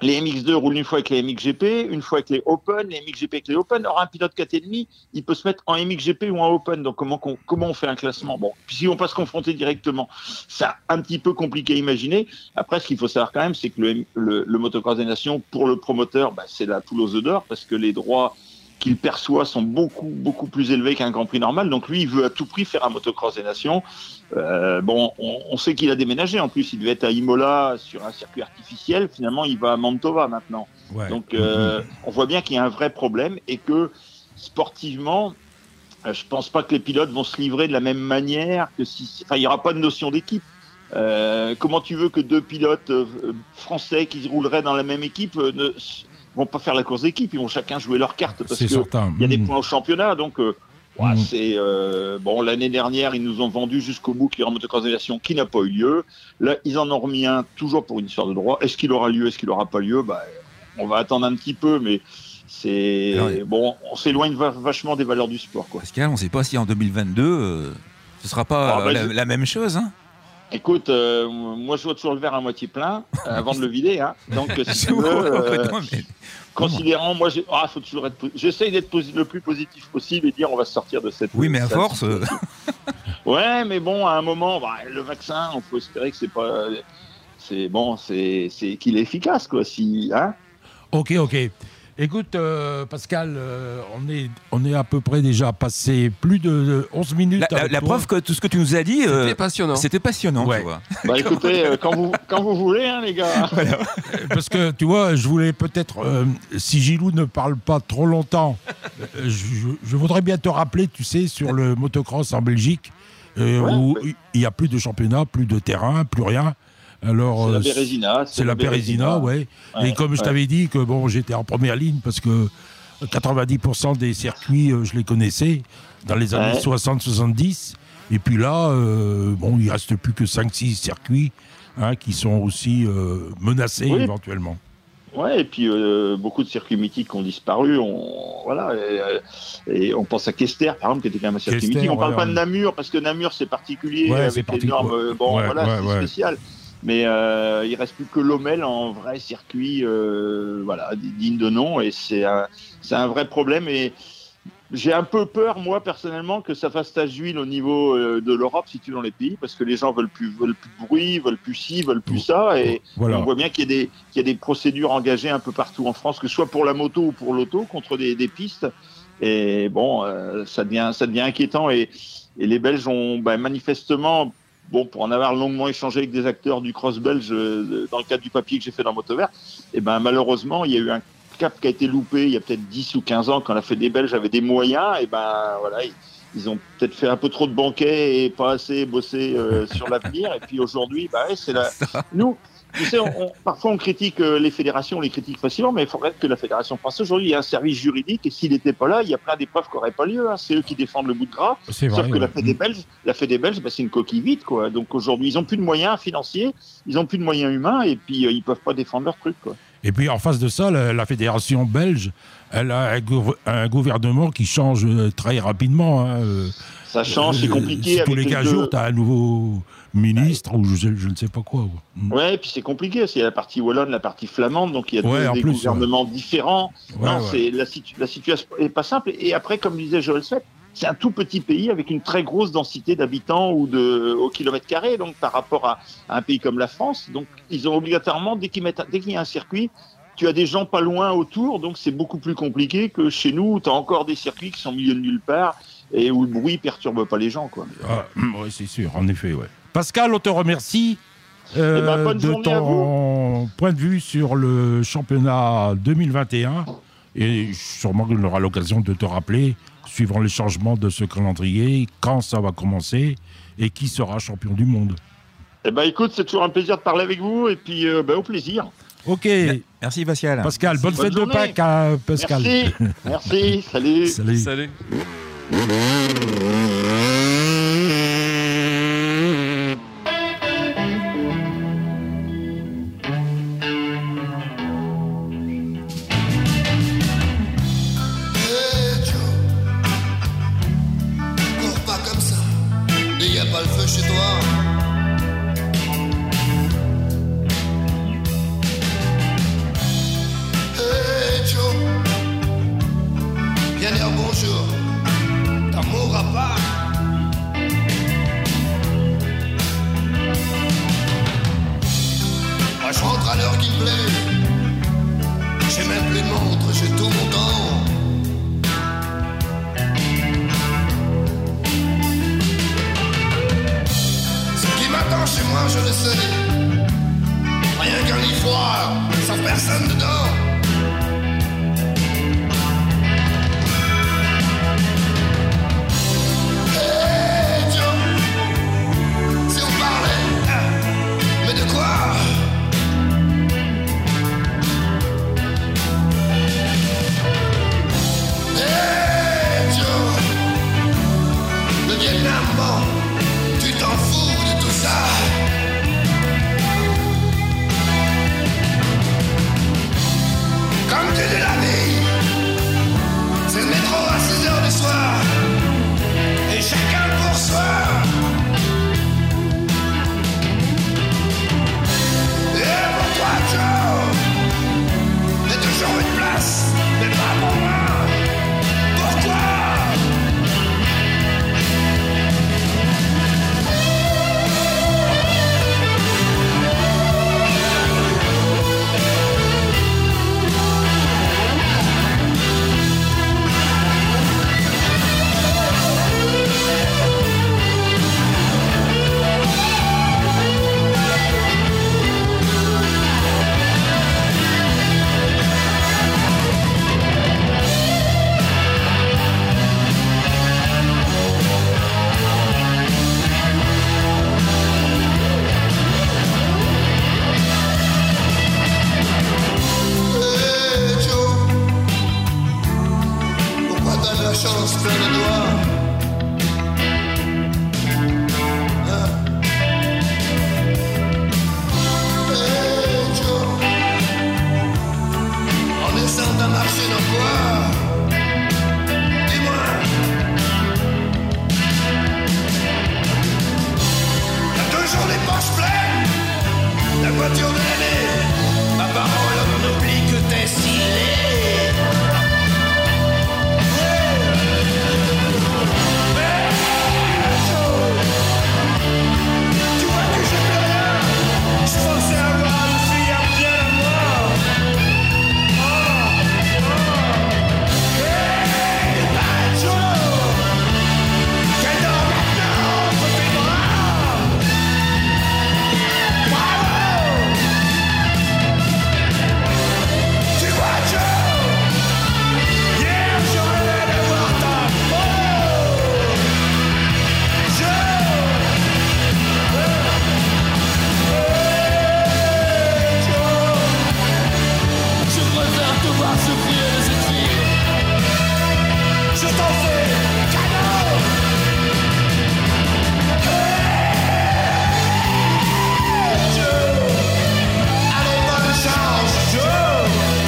les M X deux roulent une fois avec les M X G P, une fois avec les Open, les M X G P avec les Open. Alors un pilote quatre virgule cinq, il peut se mettre en M X G P ou en Open. Donc comment, comment on fait un classement? Bon, puis si on peut se confronter directement, c'est un petit peu compliqué à imaginer. Après, ce qu'il faut savoir quand même, c'est que le, le, le motocross des nations, pour le promoteur, bah, c'est la poule aux œufs d'or, parce que les droits qu'il perçoit sont beaucoup, beaucoup plus élevés qu'un Grand Prix normal. Donc lui, il veut à tout prix faire un motocross des nations. Euh, bon, on, on sait qu'il a déménagé. En plus, il devait être à Imola sur un circuit artificiel. Finalement, il va à Mantova maintenant. Ouais. Donc, euh, mmh. on voit bien qu'il y a un vrai problème et que sportivement, euh, je pense pas que les pilotes vont se livrer de la même manière que si. Enfin, il y aura pas de notion d'équipe. Euh, comment tu veux que deux pilotes euh, français qui rouleraient dans la même équipe euh, ne vont pas faire la course d'équipe, ils vont chacun jouer leur carte parce qu'il y a des points au championnat. Donc, euh, ouais, mmh. c'est euh, bon. L'année dernière, ils nous ont vendu jusqu'au bout qu'il y aura un motocross des nations qui n'a pas eu lieu. Là, ils en ont remis un toujours pour une histoire de droit. Est-ce qu'il aura lieu? Est-ce qu'il n'aura pas lieu? Bah, on va attendre un petit peu, mais c'est Alors, bon. On s'éloigne va- vachement des valeurs du sport, quoi. Pascal, on ne sait pas si en deux mille vingt-deux, euh, ce sera pas ah, bah, la, je... la même chose, hein. Écoute, euh, moi je vois toujours le verre à moitié plein euh, avant de le vider, hein. Donc si tu veux, euh, non, mais... considérant, moi, j'ai... Ah, faut toujours être, j'essaye d'être posi- le plus positif possible et dire on va se sortir de cette. Oui, mais à force. Euh... ouais, mais bon, à un moment, bah, le vaccin, on faut espérer que c'est pas, c'est bon, c'est, c'est qu'il est efficace, quoi. Si, hein. Ok, ok. Écoute, euh, Pascal, euh, on, est, on est à peu près déjà passé plus de onze minutes. La, la, la preuve que tout ce que tu nous as dit, euh, c'était passionnant. C'était passionnant, ouais. tu vois. Bah écoutez, euh, quand, vous, quand vous voulez, hein, les gars. Voilà. Parce que, tu vois, je voulais peut-être, euh, si Gilou ne parle pas trop longtemps, euh, je, je voudrais bien te rappeler, tu sais, sur le motocross en Belgique, euh, ouais, où il ouais. n'y a plus de championnat, plus de terrain, plus rien. Alors, c'est la Bérésina. C'est, c'est la Bérésina, ouais. ouais. Et comme ouais. je t'avais dit que bon, j'étais en première ligne parce que quatre-vingt-dix pour cent des circuits, euh, je les connaissais dans les années ouais. soixante soixante-dix. Et puis là, euh, bon, il ne reste plus que cinq six circuits hein, qui sont aussi euh, menacés oui. éventuellement. Ouais, et puis euh, beaucoup de circuits mythiques ont disparu. On, voilà, et, et on pense à Kester, par exemple, qui était quand même un circuit Kester, mythique. On ne ouais, parle ouais. pas de Namur parce que Namur c'est particulier ouais, avec c'est partic- les normes. ouais. Bon, ouais, voilà, ouais, c'est ouais. spécial. Mais euh, il reste plus que Lommel en vrai circuit, euh, voilà, digne de nom, et c'est un, c'est un vrai problème. Et j'ai un peu peur, moi personnellement, que ça fasse tache d'huile au niveau euh, de l'Europe, si tu veux, dans les pays, parce que les gens veulent plus, veulent plus de bruit, veulent plus ci, veulent plus ça, et voilà. On voit bien qu'il y a des, qu'il y a des procédures engagées un peu partout en France, que ce soit pour la moto ou pour l'auto, contre des, des pistes. Et bon, euh, ça devient, ça devient inquiétant. Et, et les Belges ont, bah, manifestement. Bon, pour en avoir longuement échangé avec des acteurs du cross belge euh, dans le cadre du papier que j'ai fait dans Motovert, et ben malheureusement, il y a eu un cap qui a été loupé il y a peut-être dix ou quinze ans quand la Fédé belge avait des moyens, et ben voilà, ils, ils ont peut-être fait un peu trop de banquets et pas assez bossé euh, sur l'avenir. Et puis aujourd'hui, bah, ouais, c'est la... nous. Tu sais, on, on, parfois on critique euh, les fédérations, on les critique facilement, mais il faudrait que la Fédération française, aujourd'hui, il y a un service juridique, et s'il n'était pas là, il y a plein d'épreuves qui n'auraient pas lieu. Hein. C'est eux qui défendent le bout de gras. C'est Sauf vrai, que ouais. la Fédé belge, la Fédé belge, bah, c'est une coquille vide, quoi. Donc aujourd'hui, ils n'ont plus de moyens financiers, ils n'ont plus de moyens humains, et puis euh, ils ne peuvent pas défendre leur truc, quoi. Et puis en face de ça, la, la Fédération belge, elle a un, gouv- un gouvernement qui change très rapidement. Hein. Ça change, euh, c'est compliqué. Tous les quinze jours, tu as un nouveau ministre ouais. ou je, je ne sais pas quoi. Ouais, ouais, et puis c'est compliqué. C'est la partie wallonne, la partie flamande, donc il y a ouais, deux, des plus, gouvernements ouais. différents. Ouais, non, ouais. c'est, la, situ- la situation n'est pas simple. Et après, comme disait Joël Svet, c'est un tout petit pays avec une très grosse densité d'habitants ou de, au kilomètre carré, donc par rapport à, à un pays comme la France. Donc ils ont obligatoirement, dès qu'ils mettent, dès qu'il y a un circuit, tu as des gens pas loin autour, donc c'est beaucoup plus compliqué que chez nous où tu as encore des circuits qui sont au milieu de nulle part et où le bruit perturbe pas les gens, quoi. Ah, oui, c'est sûr, en effet, ouais. Pascal, on te remercie euh, eh ben, bonne de ton point de vue sur le championnat deux mille vingt et un, et sûrement qu'on aura l'occasion de te rappeler, suivant les changements de ce calendrier, quand ça va commencer et qui sera champion du monde. Eh ben, écoute, c'est toujours un plaisir de parler avec vous, et puis euh, ben, au plaisir. Ok. Merci Pascal. Pascal, bonne, bonne fête journée. De Pâques à Pascal. Merci. Merci. Salut. Salut. Salut. Hey Joe, cours pas comme ça. Il n'y a pas le feu chez toi. moi je le sais. Rien qu'un lit froid, sans personne dedans. Hey Joe, si on parlait, mais de quoi? Hey Joe, le Vietnam, bon, tu t'en fous de tout ça. Comme tu dis la vie, c'est le métro à six heures du soir, et chacun pour soi. Et pour toi Joe, il y a toujours une place, mais pas pour moi. Pourquoi? Chance plein de doigts. Hein? Hey Joe, en essayant d'un marché d'emploi, dis-moi, t'as toujours les poches pleines, la voiture de l'année, ma parole on oublie que t'es stylé. Je pensais avoir une fille à bien à moi. Oh, oh. Hey, Joe, qu'elle dort maintenant entre tes bras. Bravo. Tu vois Joe, hier je rêvais de voir ta peau. Joe. Te voir souffrir de cette fille, je t'en fais cadeau. Hey, Joe, allez bonne chance, Joe.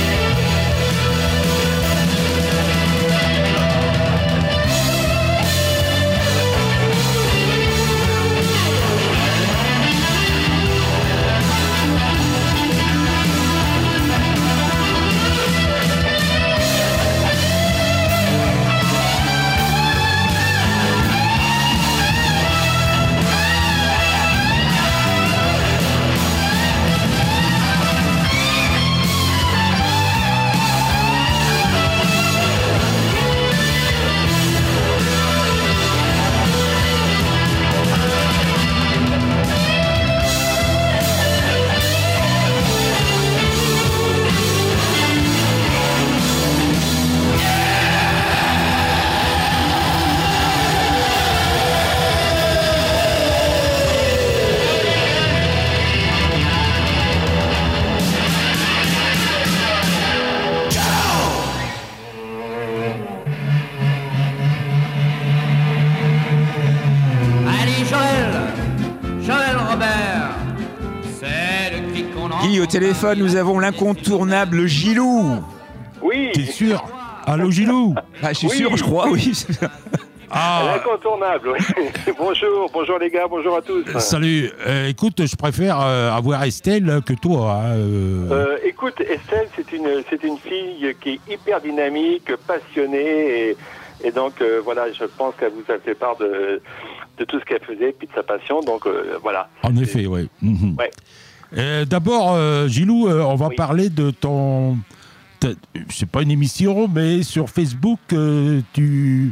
Guy, au téléphone, nous avons l'incontournable Gilou. Oui. T'es sûr? Allô Gilou? Ah, je suis Oui. sûr, je crois, oui. Ah, L'incontournable, oui. Bonjour, bonjour les gars, bonjour à tous. salut. Euh, écoute, je préfère euh, avoir Estelle que toi. Hein, euh... Euh, écoute, Estelle, c'est une, c'est une fille qui est hyper dynamique, passionnée, et, et donc euh, voilà, je pense qu'elle vous a fait part de, de tout ce qu'elle faisait, puis de sa passion, donc euh, voilà. En effet, oui. Mmh. Ouais. Euh, D'abord, euh, Gilou, euh, on va Oui. parler de ton... C'est pas une émission, mais sur Facebook, euh, tu,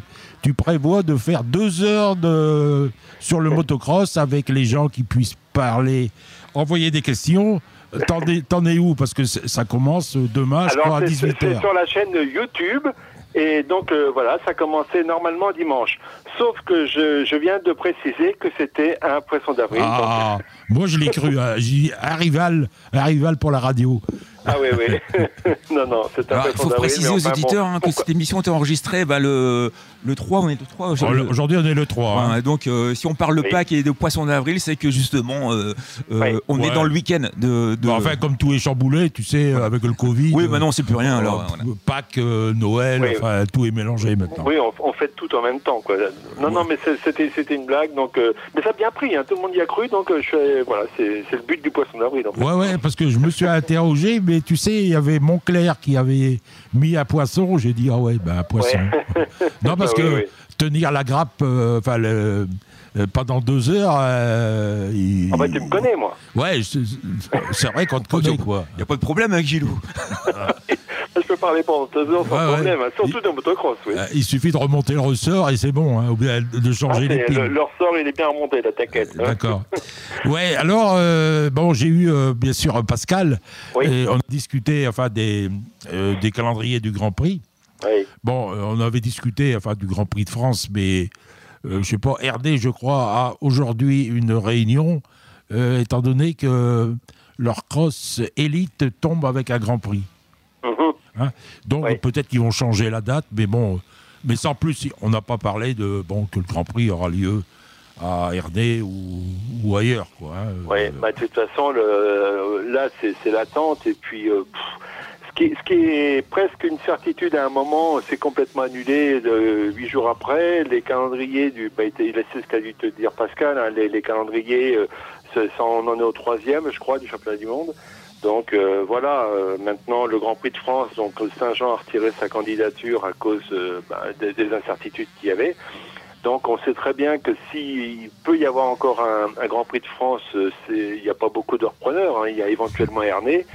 tu prévois de faire deux heures de, sur le motocross avec les gens qui puissent parler, envoyer des questions. T'en es, t'en es où? Parce que ça commence demain, je crois, à dix-huit heures. C'est sur la chaîne YouTube. Et donc euh, voilà, ça commençait normalement dimanche. Sauf que je, je viens de préciser que c'était un poisson d'avril. Ah, donc... moi je l'ai cru. Hein. J'ai dit un rival, un rival pour la radio. Ah oui, oui. non, non, c'est un poisson d'avril. Il faut préciser aux enfin, auditeurs bon, hein, que pourquoi... cette émission était enregistrée bah, le, le trois, on est le trois aujourd'hui. Aujourd'hui, on est le trois. Hein. Ouais, donc, euh, si on parle de oui. Pâques et de poisson d'avril, c'est que justement, euh, euh, oui. on ouais. est dans le week-end de. de... Bah, enfin, comme tout est chamboulé, tu sais, avec le Covid. Oui, maintenant, bah c'est plus rien. Alors, euh, voilà. Pâques, euh, Noël, oui. enfin, tout est mélangé maintenant. Oui, on, on fait tout en même temps, quoi. Non, ouais. non, mais c'était, c'était une blague, donc. Euh, mais ça a bien pris, hein, tout le monde y a cru, donc euh, je fais, voilà, c'est, c'est le but du poisson d'avril. En fait. Ouais, ouais, parce que je me suis interrogé, mais tu sais, il y avait Montclair qui avait mis un poisson, j'ai dit, ah ouais, ben un poisson. Ouais. Non, parce que oui, oui. tenir la grappe, enfin, euh, euh, pendant deux heures. Euh, il... Ah bah tu me connais, moi. Ouais, c'est, c'est vrai qu'on te connaît, quoi. Il n'y a pas de problème avec Gilou. Je peux parler pendant deux heures sans ouais, problème, ouais. surtout dans motocross, oui. Euh, il suffit de remonter le ressort et c'est bon, hein, de changer ah, les piles. Le, le ressort, il est bien remonté, la t'inquiète. Hein. D'accord. Ouais, alors, euh, bon, j'ai eu, euh, bien sûr, Pascal. Oui. Et on a discuté, enfin, des, euh, des calendriers du Grand Prix. Oui. Bon, euh, on avait discuté, enfin, du Grand Prix de France, mais, euh, je sais pas, R D, je crois, a aujourd'hui une réunion, euh, étant donné que leur cross élite tombe avec un Grand Prix. Mm-hmm. Hein, donc oui. peut-être qu'ils vont changer la date, mais bon, mais sans plus, on n'a pas parlé de bon que le Grand Prix aura lieu à R D ou, ou ailleurs, quoi. Hein, oui, euh, bah, de toute façon, le, là c'est, c'est l'attente et puis euh, pff, ce, qui, ce qui est presque une certitude à un moment, c'est complètement annulé de, huit jours après. Les calendriers du, bah, c'est ce qu'a dû te dire Pascal, hein, les, les calendriers, euh, ça, on en est au troisième, je crois, du championnat du monde. Donc euh, voilà, euh, maintenant le Grand Prix de France, donc Saint-Jean a retiré sa candidature à cause euh, bah, des, des incertitudes qu'il y avait. Donc on sait très bien que s'il peut y avoir encore un, un Grand Prix de France, euh, c'est, il n'y a pas beaucoup de repreneurs, hein, il y a éventuellement Ernée.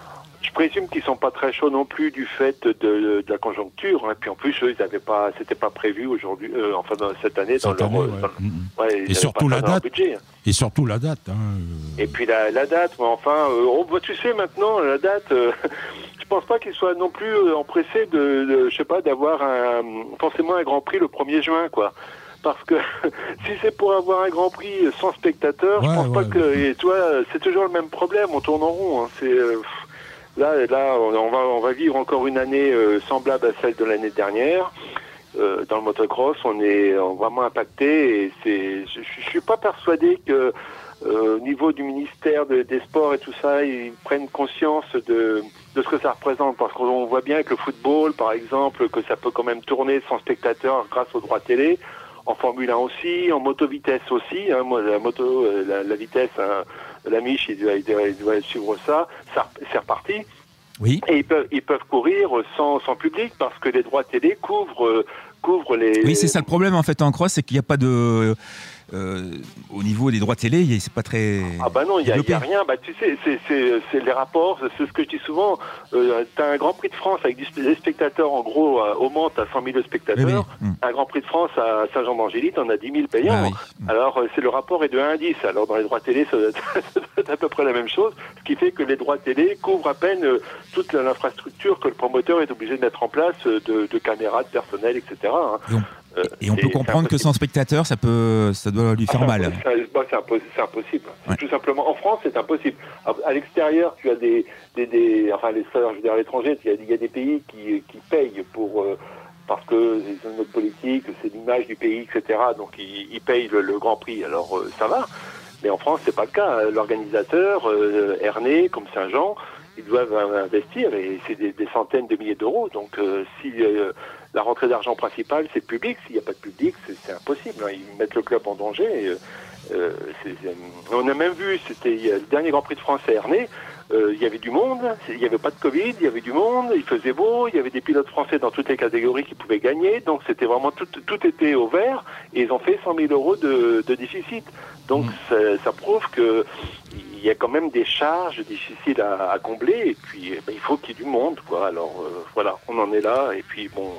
Je présume qu'ils sont pas très chauds non plus du fait de, de, de la conjoncture. Hein. Puis en plus, eux, ils avaient pas, c'était pas prévu aujourd'hui, euh, enfin dans cette année dans cette leur, année, ouais. dans, ouais, et surtout la date. Budget. Et surtout la date. Hein. Et puis la, la date, mais enfin, euh, on, tu sais maintenant la date. Euh, je pense pas qu'ils soient non plus euh, empressés de, de, je sais pas, d'avoir un, forcément un Grand Prix le premier juin, quoi. Parce que si c'est pour avoir un Grand Prix sans spectateurs, ouais, je pense ouais, pas ouais. que. Et toi, c'est toujours le même problème. On tourne en rond. Hein. C'est euh, Là, là, on va, on va vivre encore une année euh, semblable à celle de l'année dernière. Euh, dans le motocross, on est vraiment impacté et c'est, je, je suis pas persuadé que euh, au niveau du ministère de, des Sports et tout ça, ils prennent conscience de, de ce que ça représente. Parce qu'on voit bien que le football, par exemple, que ça peut quand même tourner sans spectateurs grâce aux droits télé. En Formule un aussi, en moto-vitesse aussi. Hein, moi, la moto, la, la vitesse, hein, la Mich, il doit, il, doit, il doit suivre ça. ça c'est reparti. Oui. Et ils peuvent, ils peuvent courir sans, sans public parce que les droits télé couvrent, couvrent les... Oui, c'est ça le problème en fait en cross, c'est qu'il n'y a pas de... Euh, au niveau des droits télé, c'est pas très. Ah bah non, il y, y a rien. Bah tu sais, c'est, c'est, c'est les rapports. C'est ce que je dis souvent. Euh, t'as un Grand Prix de France avec des spectateurs. En gros, euh, au Mans, t'as cent mille spectateurs. Oui, oui. Un Grand Prix de France à Saint-Jean-d'Angély, t'en as dix mille payants. Ah, oui. Alors euh, c'est le rapport est de un à dix. Alors dans les droits télé, ça doit être à peu près la même chose. Ce qui fait que les droits télé couvrent à peine euh, toute l'infrastructure que le promoteur est obligé de mettre en place euh, de, de caméras, de personnel, et cetera. Hein. Donc. Et on peut comprendre que sans spectateurs, ça peut, ça doit lui faire ah, mal. C'est, bah, c'est, impossible, c'est impossible. Ouais. Tout simplement, en France, c'est impossible. À, à l'extérieur, tu as des, des, des enfin, les, je veux dire, à l'étranger, il y a, il y a des pays qui, qui payent pour, euh, parce que c'est notre politique, c'est l'image du pays, et cetera. Donc, ils, ils payent le, le Grand Prix. Alors, euh, ça va. Mais en France, c'est pas le cas. L'organisateur, euh, Ernée, comme Saint-Jean, ils doivent investir et c'est des, des centaines de milliers d'euros. Donc, euh, si euh, la rentrée d'argent principale, c'est le public, s'il n'y a pas de public, c'est, c'est impossible. Hein. Ils mettent le club en danger. Et, euh, c'est, c'est, on a même vu, c'était le dernier Grand Prix de France à Ernée, euh, il y avait du monde, il n'y avait pas de Covid, il y avait du monde, il faisait beau, il y avait des pilotes français dans toutes les catégories qui pouvaient gagner. Donc, c'était vraiment tout, tout était au vert et ils ont fait cent mille euros de, de déficit. Donc, mmh. ça, ça prouve que il y a quand même des charges difficiles à, à combler et puis eh ben, il faut qu'il y ait du monde, quoi. Alors euh, voilà, on en est là et puis bon,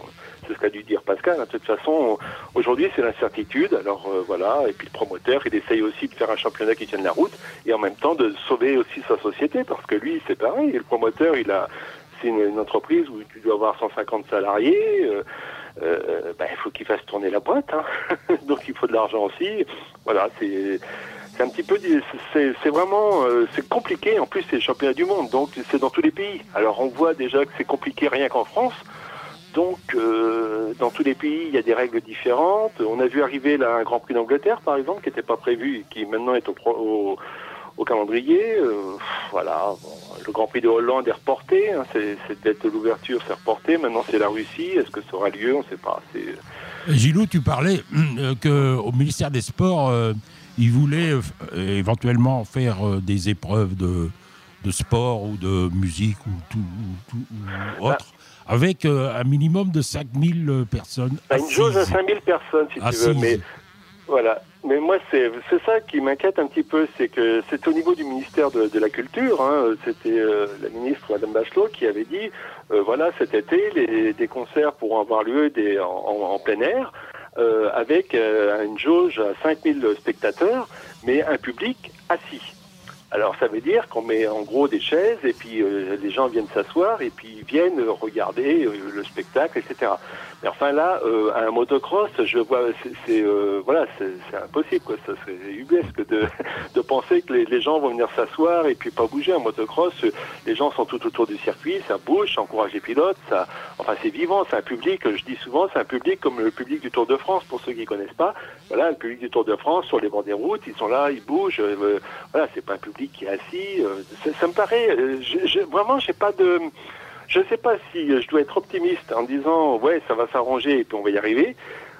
c'est ce qu'a dû dire Pascal. Hein. De toute façon, aujourd'hui, c'est l'incertitude. Alors euh, voilà, et puis le promoteur, il essaye aussi de faire un championnat qui tienne la route et en même temps de sauver aussi sa société, parce que lui, c'est pareil. Le promoteur, il a, c'est une, une entreprise où tu dois avoir cent cinquante salariés. Euh, euh, ben, il faut qu'il fasse tourner la boîte. Hein. Donc il faut de l'argent aussi. Voilà, c'est. C'est un petit peu, c'est, c'est vraiment, euh, c'est compliqué. En plus, c'est le championnat du monde, donc c'est dans tous les pays. Alors, on voit déjà que c'est compliqué rien qu'en France. Donc, euh, dans tous les pays, il y a des règles différentes. On a vu arriver là un Grand Prix d'Angleterre, par exemple, qui n'était pas prévu et qui maintenant est au, pro, au, au calendrier. Euh, voilà. Bon, le Grand Prix de Hollande est reporté. Hein, c'est, c'est peut-être l'ouverture, c'est reporté. Maintenant, c'est la Russie. Est-ce que ça aura lieu? On ne sait pas. C'est... Gilou, tu parlais euh, qu'au ministère des Sports. Euh, Il voulait euh, éventuellement faire euh, des épreuves de, de sport ou de musique ou tout, ou, tout, ou autre, ah. avec euh, un minimum de cinq mille personnes. Bah, une jauge à cinq mille personnes, si assises. Tu veux. Mais, voilà. Mais moi, c'est, c'est ça qui m'inquiète un petit peu, c'est que c'est au niveau du ministère de, de la Culture. Hein, c'était euh, la ministre, Madame Bachelot, qui avait dit, euh, voilà, cet été, les, des concerts pourront avoir lieu des, en, en, en plein air. Euh, avec euh, une jauge à cinq mille spectateurs, mais un public assis. Alors ça veut dire qu'on met en gros des chaises et puis euh, les gens viennent s'asseoir et puis viennent regarder euh, le spectacle, et cetera. Mais enfin là, euh, à un motocross, je vois, c'est, c'est euh, voilà, c'est, c'est impossible, quoi. Ça serait ubuesque de de penser que les, les gens vont venir s'asseoir et puis pas bouger. Un motocross, les gens sont tout autour du circuit, ça bouge, ça encourage les pilotes, ça, enfin c'est vivant, c'est un public. Je dis souvent, c'est un public comme le public du Tour de France pour ceux qui connaissent pas. Voilà, le public du Tour de France sur les bords des routes, ils sont là, ils bougent. Euh, voilà, c'est pas un public qui est assis. Euh, ça, ça me paraît, euh, je, je, vraiment, j'ai pas de. Je ne sais pas si je dois être optimiste en disant ouais ça va s'arranger et puis on va y arriver,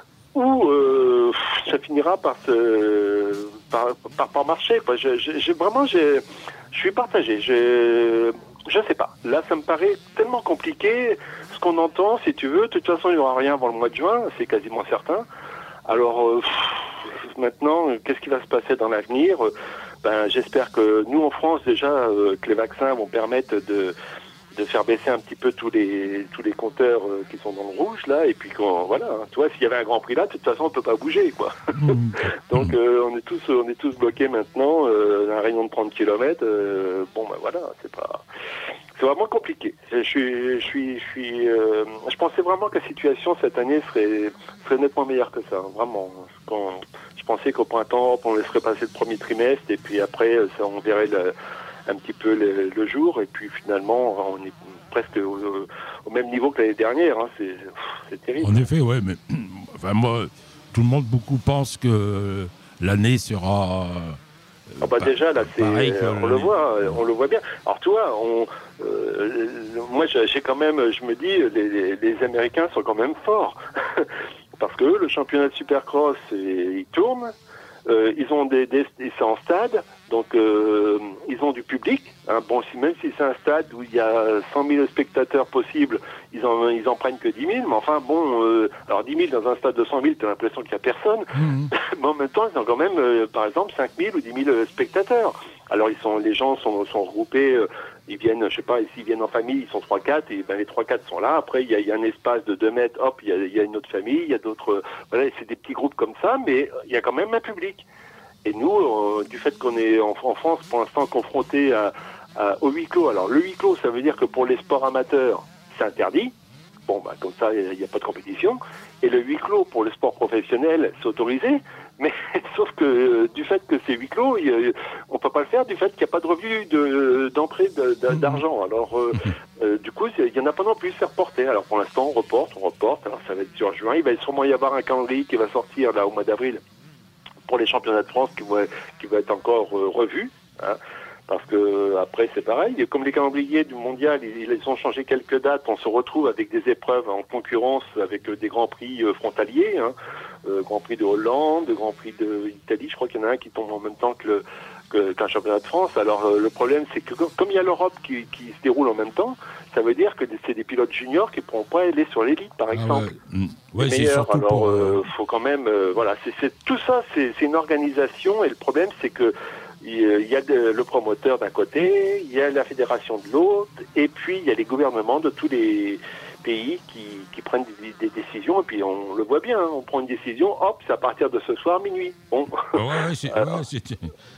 ou euh, ça finira par se par par, par marcher quoi. Je, je, je vraiment j'ai je suis partagé. Je je sais pas. Là ça me paraît tellement compliqué. Ce qu'on entend, si tu veux, de toute façon il n'y aura rien avant le mois de juin, c'est quasiment certain. Alors euh, maintenant qu'est-ce qui va se passer dans l'avenir? Ben j'espère que nous en France déjà euh, que les vaccins vont permettre de de faire baisser un petit peu tous les tous les compteurs euh, qui sont dans le rouge là, et puis quand voilà, hein, tu vois, s'il y avait un Grand Prix là, de toute façon on peut pas bouger quoi. Donc euh, on est tous on est tous bloqués maintenant, euh, un rayon de trente kilomètres, euh, bon ben voilà, c'est pas c'est vraiment compliqué. Je suis je suis je suis euh, je pensais vraiment que la situation cette année serait serait nettement meilleure que ça, hein, vraiment. Quand je pensais qu'au printemps on laisserait passer le premier trimestre et puis après ça, on verrait le un petit peu le, le jour, et puis finalement on est presque au, au même niveau que l'année dernière, hein. c'est, c'est terrible. En effet, ouais, mais enfin, moi, tout le monde, beaucoup pense que l'année sera... Ah bah déjà là, c'est, euh, on le voit, on le voit bien. Alors tu vois, on, euh, moi j'ai quand même, je me dis, les, les, les Américains sont quand même forts, parce que eux, le championnat de Supercross, ils tournent. Euh, ils ont des, des c'est en stade, donc euh, ils ont du public. Hein. Bon, si, même si c'est un stade où il y a cent mille spectateurs possibles, ils en ils en prennent que dix mille. Mais enfin bon, euh, alors dix mille dans un stade de cent mille, t'as l'impression qu'il y a personne. Mmh. Mais en même temps, ils ont quand même, euh, par exemple, cinq mille ou dix mille spectateurs. Alors ils sont, les gens sont, sont regroupés. Euh, ils viennent, je sais pas, s'ils viennent en famille, ils sont trois quatre, et ben les trois quatre sont là. Après, il y a, il y a un espace de deux mètres, hop, il y a, il y a une autre famille, il y a d'autres, euh, voilà, c'est des petits groupes comme ça, mais il y a quand même un public. Et nous, euh, du fait qu'on est en, en France, pour l'instant, confrontés à, à, au huis clos. Alors, le huis clos, ça veut dire que pour les sports amateurs, c'est interdit. Bon, bah, comme ça, il n'y a, a pas de compétition. Et le huis clos pour le sport professionnel, c'est autorisé. Mais sauf que euh, du fait que c'est huis clos, il, on peut pas le faire du fait qu'il n'y a pas de revenu de, d'entrée de, de, d'argent. Alors, euh, euh, du coup, il n'y en a pas non plus, c'est reporté. Alors, pour l'instant, on reporte, on reporte. Alors, ça va être sur juin. Il va sûrement y avoir un calendrier qui va sortir là au mois d'avril pour les championnats de France qui va, qui va être encore euh, revu. Hein. Parce que après c'est pareil, comme les calendriers du mondial, ils, ils ont changé quelques dates, on se retrouve avec des épreuves en concurrence avec euh, des grands prix euh, frontaliers, hein, euh, Grand Prix de Hollande, Grand Prix d'Italie, je crois qu'il y en a un qui tombe en même temps que le, que, qu'un championnat de France. Alors euh, le problème c'est que comme il y a l'Europe qui, qui se déroule en même temps, ça veut dire que c'est des pilotes juniors qui ne pourront pas aller sur l'élite par exemple. Ah ouais. Ouais, les c'est meilleurs, surtout alors pour, euh, faut quand même, euh, voilà, c'est, c'est tout ça, c'est, c'est une organisation et le problème c'est que il y a le promoteur d'un côté, il y a la fédération de l'autre, et puis il y a les gouvernements de tous les, pays qui, qui prennent des, des décisions, et puis on le voit bien, hein, on prend une décision, hop, c'est à partir de ce soir, minuit. Bon. Ouais, ouais, c'est... Alors, ouais, c'est...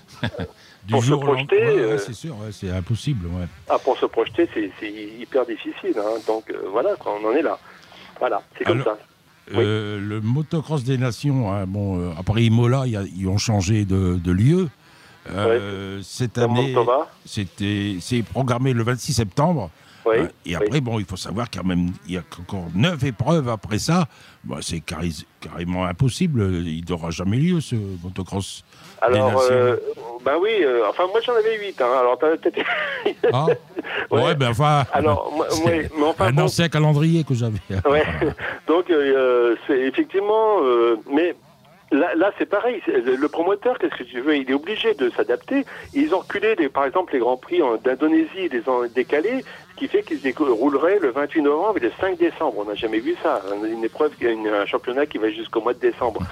Du pour se jour au lendemain, projeter, ouais, euh, ouais, c'est sûr, ouais, c'est impossible. Ouais. Ah, pour se projeter, c'est, c'est hyper difficile. Hein. Donc euh, voilà, quoi, on en est là. Voilà, c'est comme Alors, ça. Euh, oui. Le motocross des nations, hein, bon, euh, après Imola, y a, ils ont changé de, de lieu. Euh, ouais. Cette année, c'était, c'est programmé le vingt-six septembre. Oui, euh, et après, oui. bon, il faut savoir qu'il y a même il y a encore neuf épreuves après ça. Bon, c'est carré, carrément impossible. Il n'aura jamais lieu, ce motocross Alors, des nations. Euh, ben oui, euh, enfin, moi j'en avais huit. Hein, alors, t'as peut-être. Ah, ouais, ouais, ben enfin. Alors, moi, ouais, mais enfin. Un bon, ancien calendrier que j'avais. Ouais. Donc, euh, c'est effectivement. Euh, mais. Là, là, c'est pareil. Le promoteur, qu'est-ce que tu veux? Il est obligé de s'adapter. Ils ont reculé, les, par exemple, les Grands Prix en, d'Indonésie, ils les ont décalés, ce qui fait qu'ils dérouleraient le vingt-huit novembre et le cinq décembre. On n'a jamais vu ça. Une épreuve, une, un championnat qui va jusqu'au mois de décembre.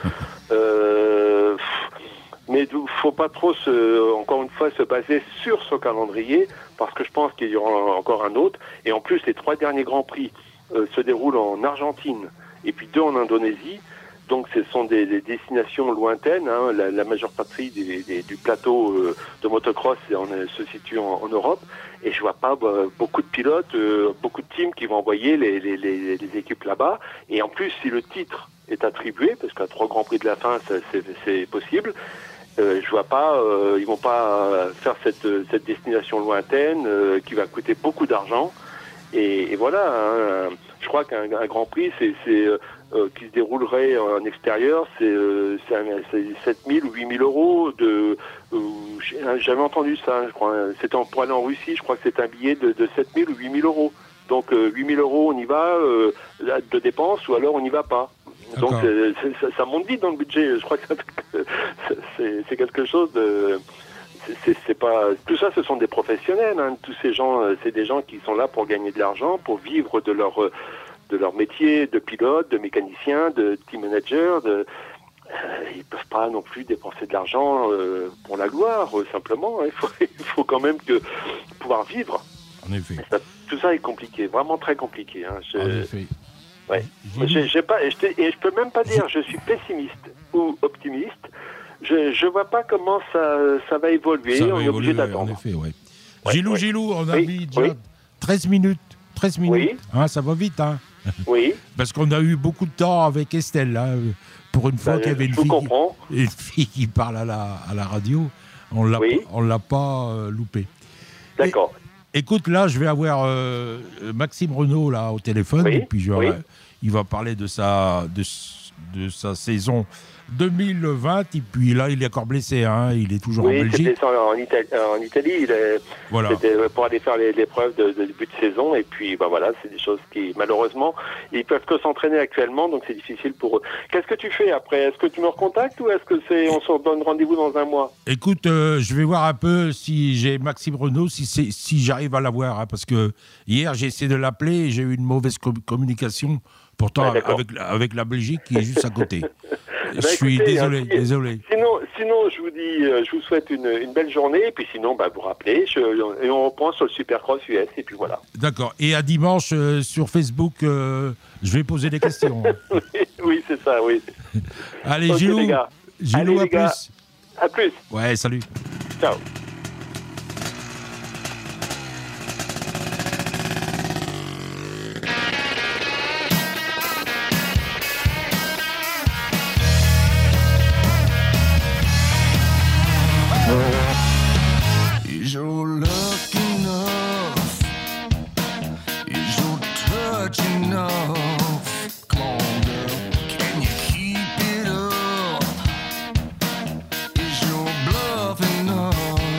Euh, mais il ne faut pas trop, se, encore une fois, se baser sur ce calendrier, parce que je pense qu'il y aura encore un autre. Et en plus, les trois derniers Grands Prix euh, se déroulent en Argentine et puis deux en Indonésie. Donc ce sont des, des destinations lointaines. Hein. La, la majeure partie des, des, du plateau euh, de motocross on, se situe en, en Europe. Et je vois pas bah, beaucoup de pilotes, euh, beaucoup de teams qui vont envoyer les, les, les, les équipes là-bas. Et en plus, si le titre est attribué, parce qu'à trois Grands Prix de la fin, ça, c'est, c'est possible, euh, je vois pas, euh, ils vont pas faire cette, cette destination lointaine euh, qui va coûter beaucoup d'argent. Et, et voilà, hein, je crois qu'un un Grand Prix, c'est... c'est Euh, qui se déroulerait en extérieur, c'est, euh, c'est, c'est sept mille ou huit mille euros. De, euh, j'avais entendu ça, je crois. C'était en, pour aller en Russie, je crois que c'est un billet de, de sept mille ou huit mille euros. Donc euh, huit mille euros, on y va euh, de dépenses, ou alors on n'y va pas. Donc c'est, c'est, ça, ça monte vite dans le budget. Je crois que ça, c'est, c'est quelque chose de... C'est, c'est, c'est pas tout ça, ce sont des professionnels. Hein. Tous ces gens, c'est des gens qui sont là pour gagner de l'argent, pour vivre de leur... de leur métier de pilote, de mécanicien, de team manager. De... Euh, ils ne peuvent pas non plus dépenser de l'argent euh, pour la gloire, euh, simplement. Hein. Il, faut, il faut quand même que pouvoir vivre. En effet. Ça, tout ça est compliqué, vraiment très compliqué. Hein. Je... En effet. Ouais. J'ai, j'ai pas, et, je et je peux même pas dire je suis pessimiste ou optimiste. Je ne vois pas comment ça, ça va évoluer. Ça va on est évoluer, obligé d'attendre. En effet, ouais. Ouais, Gilou, ouais. Gilou, on a oui, mis déjà oui. treize minutes. treize minutes. Oui. Hein, ça va vite, hein. Oui. Parce qu'on a eu beaucoup de temps avec Estelle, là, pour une fois Ben, qu'il y avait une je fille, comprends. qui, une fille qui parle à la, à la radio. On l'a, Oui. on l'a pas euh, loupé. D'accord. Et, écoute, là, je vais avoir euh, Maxime Renaud là, au téléphone, Oui. et puis je, Oui. il va parler de sa, de, de sa saison deux mille vingt, et puis là, il est encore blessé, hein, il est toujours Oui, en Belgique. c'était ça en Italie. En Italie il est, Voilà. c'était pour aller faire les, l'épreuve de, de début de saison. Et puis, ben voilà, c'est des choses qui, malheureusement, ils peuvent que s'entraîner actuellement, donc c'est difficile pour eux. Qu'est-ce que tu fais après? Est-ce que tu me recontactes ou est-ce que c'est, on se donne rendez-vous dans un mois? Écoute, euh, je vais voir un peu si j'ai Maxime Renaud, si, c'est, si j'arrive à l'avoir, hein, parce que hier, j'ai essayé de l'appeler et j'ai eu une mauvaise com- communication, pourtant Ouais, avec, la- avec la Belgique qui est juste à côté. Je Bah, suis écoutez, désolé, hein, si- désolé. Sinon, sinon, je vous dis, euh, je vous souhaite une, une belle journée. Et puis sinon, bah, vous rappelez, je, et on reprend sur le Supercross U S. Et puis voilà. D'accord. Et à dimanche, euh, sur Facebook, euh, je vais poser des questions. oui, oui, c'est ça, oui. Allez, Ok, Gilou, les gars. Gilou, Allez, à les gars. plus. À plus. Ouais, salut. Ciao. Is your luck enough? Is your touch enough? Come on, girl, can you keep it up? Is your bluff enough?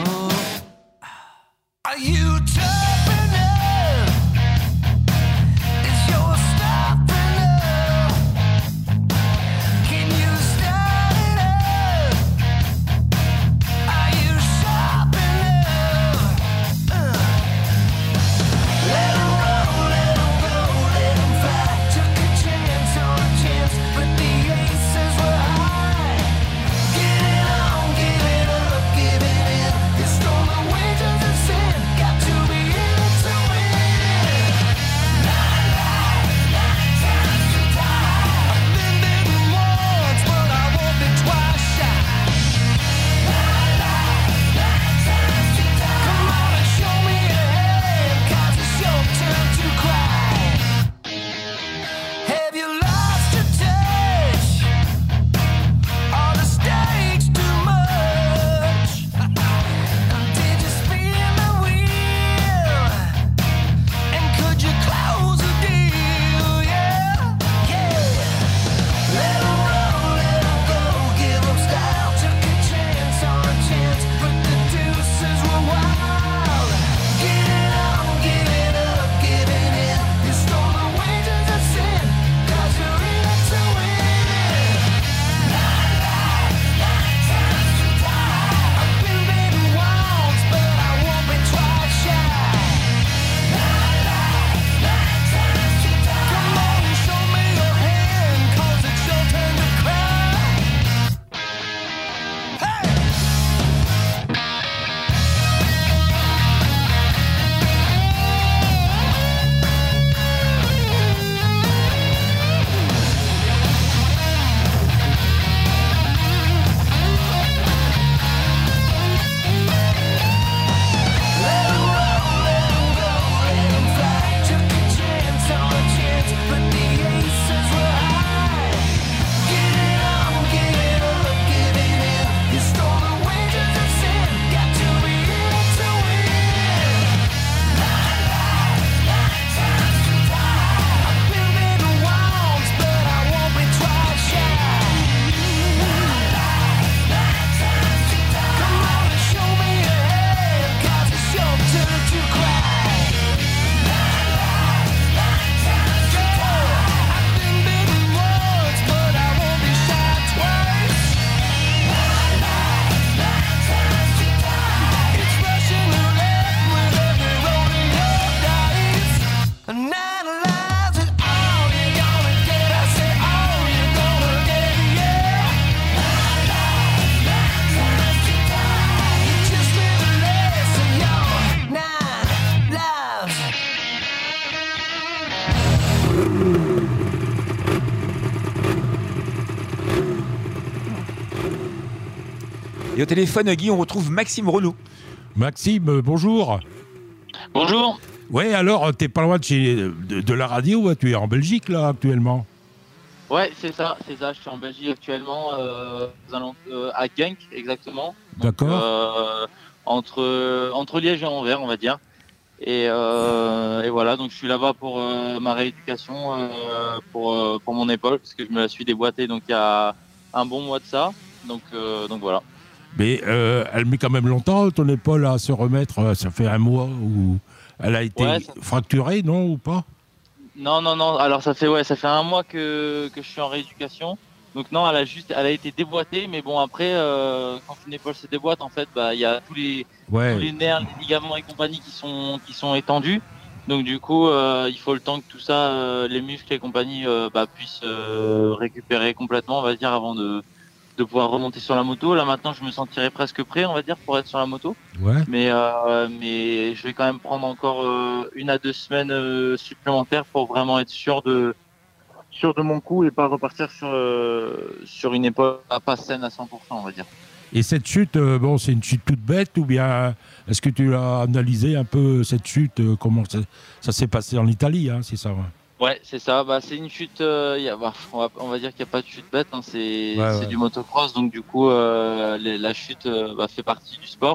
Et au téléphone, Guy, on retrouve Maxime Renaud. Maxime, euh, bonjour. Bonjour. Ouais, alors, t'es pas loin de, chez, de, de la radio, hein, tu es en Belgique, là, actuellement. Ouais, c'est ça, c'est ça. Je suis en Belgique actuellement, euh, euh, à Genk, exactement. D'accord. Donc, euh, entre, entre Liège et Anvers, on va dire. Et, euh, et voilà, donc je suis là-bas pour euh, ma rééducation, euh, pour, euh, pour mon épaule, parce que je me la suis déboîtée donc il y a un bon mois de ça. Donc, euh, donc voilà. Mais euh, elle met quand même longtemps, ton épaule, à se remettre. Ça fait un mois où elle a été Ouais, ça... fracturée, non, ou pas? Non, non, non. Alors ça fait ouais, ça fait un mois que, que je suis en rééducation. Donc non, elle a juste, elle a été déboîtée, mais bon après, euh, quand une épaule se déboîte, en fait, bah il y a tous les, ouais. tous les nerfs, les ligaments et compagnie qui sont, qui sont étendus. Donc du coup, euh, il faut le temps que tout ça, euh, les muscles et compagnie, euh, bah, puissent euh, récupérer complètement, on va dire, avant de, de pouvoir remonter sur la moto. Là maintenant, je me sentirais presque prêt, on va dire, pour être sur la moto. Ouais. Mais, euh, mais je vais quand même prendre encore euh, une à deux semaines euh, supplémentaires pour vraiment être sûr de sûr de mon coup et pas repartir sur, euh, sur une épaule pas saine à cent pour cent, on va dire. Et cette chute, euh, bon, c'est une chute toute bête ou bien est-ce que tu as analysé un peu cette chute, euh, comment ça, ça s'est passé en Italie, hein, c'est ça? Ouais, ouais c'est ça. Bah, c'est une chute, euh, y a, bah, on, va, on va dire qu'il n'y a pas de chute bête, hein, c'est, ouais, c'est ouais. du motocross, donc du coup, euh, les, la chute euh, bah, fait partie du sport.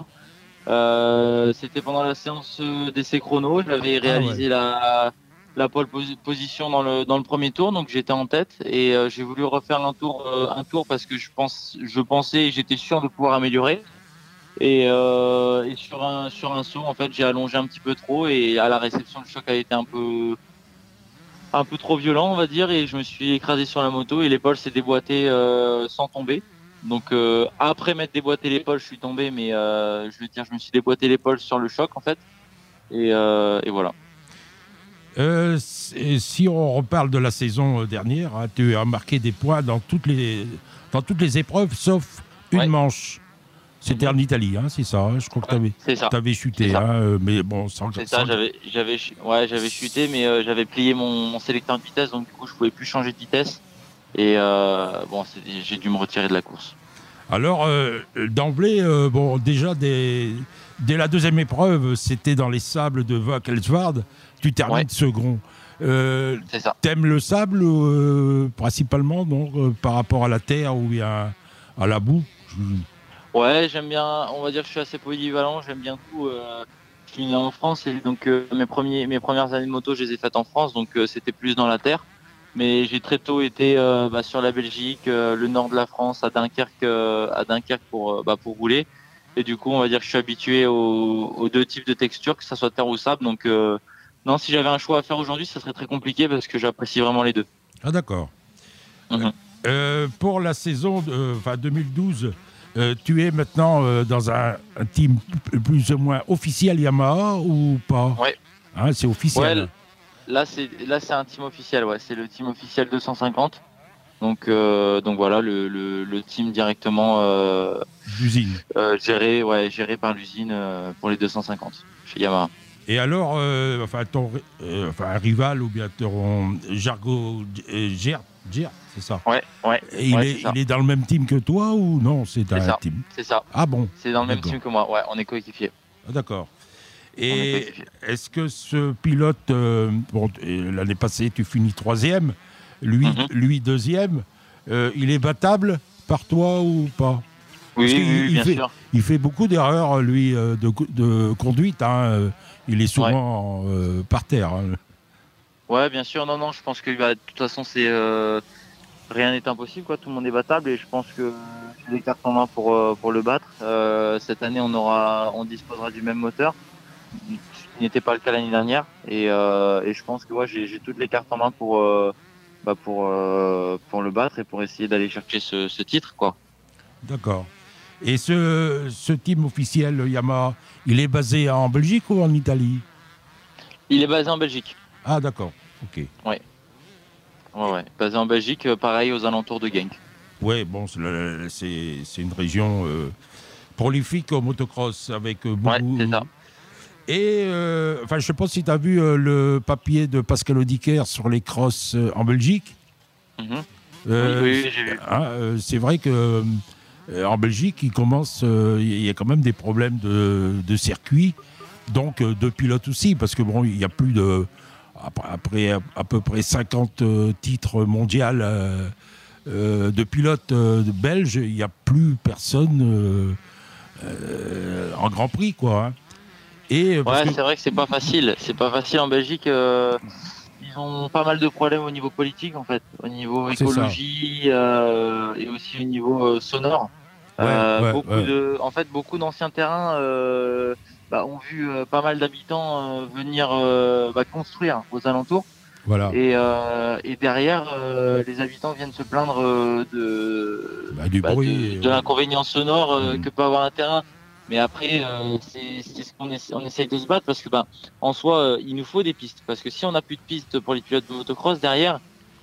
Euh, c'était pendant la séance d'essai chrono, j'avais réalisé ah, ouais. la... la pole position dans le dans le premier tour, donc j'étais en tête et euh, j'ai voulu refaire un tour euh, un tour parce que je pense je pensais et j'étais sûr de pouvoir améliorer et, euh, et sur un sur un saut en fait j'ai allongé un petit peu trop et à la réception le choc a été un peu un peu trop violent on va dire et je me suis écrasé sur la moto et l'épaule s'est déboîtée euh, sans tomber. Donc euh, après m'être déboîté l'épaule je suis tombé mais euh, je veux dire je me suis déboîté l'épaule sur le choc en fait et, euh, et voilà. Euh, si on reparle de la saison dernière, hein, tu as marqué des points dans toutes les, dans toutes les épreuves, sauf une ouais. manche. C'était mmh. en Italie, hein, c'est ça. Hein, je crois que tu avais chuté, hein, mais bon, sans. C'est ça. J'avais, j'avais, ouais, j'avais chuté, mais euh, j'avais plié mon, mon sélecteur de vitesse, donc du coup, je pouvais plus changer de vitesse. Et euh, bon, j'ai dû me retirer de la course. Alors, euh, d'emblée, euh, bon, déjà des, dès la deuxième épreuve, c'était dans les sables de Wackerswaard. Tu termines ouais. second. Euh, c'est ça. T'aimes le sable euh, principalement, donc euh, par rapport à la terre ou bien à la boue? Ouais, j'aime bien. On va dire que je suis assez polyvalent. J'aime bien tout. Euh, je suis né en France et donc euh, mes premiers, mes premières années de moto, je les ai faites en France, donc euh, c'était plus dans la terre. Mais j'ai très tôt été euh, bah, sur la Belgique, euh, le nord de la France, à Dunkerque, euh, à Dunkerque pour euh, bah, pour rouler. Et du coup, on va dire que je suis habitué aux, aux deux types de textures, que ça soit terre ou sable. Donc euh, non, si j'avais un choix à faire aujourd'hui, ça serait très compliqué parce que j'apprécie vraiment les deux. Ah d'accord. Mm-hmm. Euh, pour la saison de, enfin deux mille douze, euh, tu es maintenant euh, dans un, un team plus ou moins officiel Yamaha ou pas? Ouais. Hein, c'est officiel. Ouais, là, c'est là c'est un team officiel. Ouais, c'est le team officiel deux cent cinquante. Donc euh, donc voilà le, le, le team directement euh, d'usine. Euh, géré ouais géré par l'usine euh, pour les deux cent cinquante chez Yamaha. Et alors, euh, enfin, ton euh, enfin, un rival ou bien ton Jargo euh, Gert, Gert, c'est ça? Ouais, ouais. Et il, ouais, est, c'est il est dans le même team que toi ou non? C'est un ça, team. C'est ça. Ah bon? C'est dans le même team que moi. Ouais, on est coéquipiers. Ah, d'accord. Et est-ce que ce pilote, euh, bon, l'année passée, tu finis troisième, lui, mm-hmm. lui deuxième, euh, il est battable par toi ou pas? Oui, oui, il, oui bien fait, sûr. Il fait beaucoup d'erreurs, lui, de, de conduite. Hein. Il est souvent ouais. euh, par terre. Hein. Ouais, bien sûr. Non, non, je pense que bah, de toute façon, c'est euh, rien n'est impossible, quoi. Tout le monde est battable et je pense que j'ai des cartes en main pour euh, pour le battre. Euh, cette année, on aura, on disposera du même moteur, ce qui n'était pas le cas l'année dernière. Et, euh, et je pense que ouais, j'ai, j'ai toutes les cartes en main pour euh, bah, pour euh, pour le battre et pour essayer d'aller chercher ce, ce titre, quoi. D'accord. Et ce, ce team officiel Yamaha, il est basé en Belgique ou en Italie? Il est basé en Belgique. Ah d'accord, ok. Ouais. Ouais, ouais. Basé en Belgique, pareil aux alentours de Genk. Ouais, bon, c'est, c'est une région euh, prolifique au motocross avec beaucoup... Ouais, c'est ça. Et, euh, enfin, je ne sais pas si tu as vu euh, le papier de Pascal Audiquer sur les crosses euh, en Belgique. Mm-hmm. Euh, oui, oui, j'ai vu. Hein, euh, c'est vrai que euh, en Belgique, il commence, il euh, y a quand même des problèmes de, de circuit, donc euh, de pilotes aussi, parce que bon, il y a plus de, après à, à peu près cinquante euh, titres mondiaux euh, euh, de pilotes euh, belges, il n'y a plus personne euh, euh, en Grand Prix, quoi. Hein. Et, ouais, que... c'est vrai que c'est pas facile. C'est pas facile en Belgique. Euh, ils ont pas mal de problèmes au niveau politique, en fait, au niveau écologie euh, et aussi au niveau euh, sonore. Ouais, euh, ouais, beaucoup ouais. de, en fait, beaucoup d'anciens terrains euh, bah, ont vu euh, pas mal d'habitants euh, venir euh, bah, construire aux alentours. Voilà. Et, euh, et derrière, euh, les habitants viennent se plaindre euh, de, bah, du bah, bruit, de, de ouais. l'inconvénient sonore euh, mmh. que peut avoir un terrain. Mais après, euh, c'est, c'est ce qu'on essaie, on essaye de se battre parce que, ben, en soi, euh, il nous faut des pistes. Parce que si on n'a plus de pistes pour les pilotes de motocross derrière,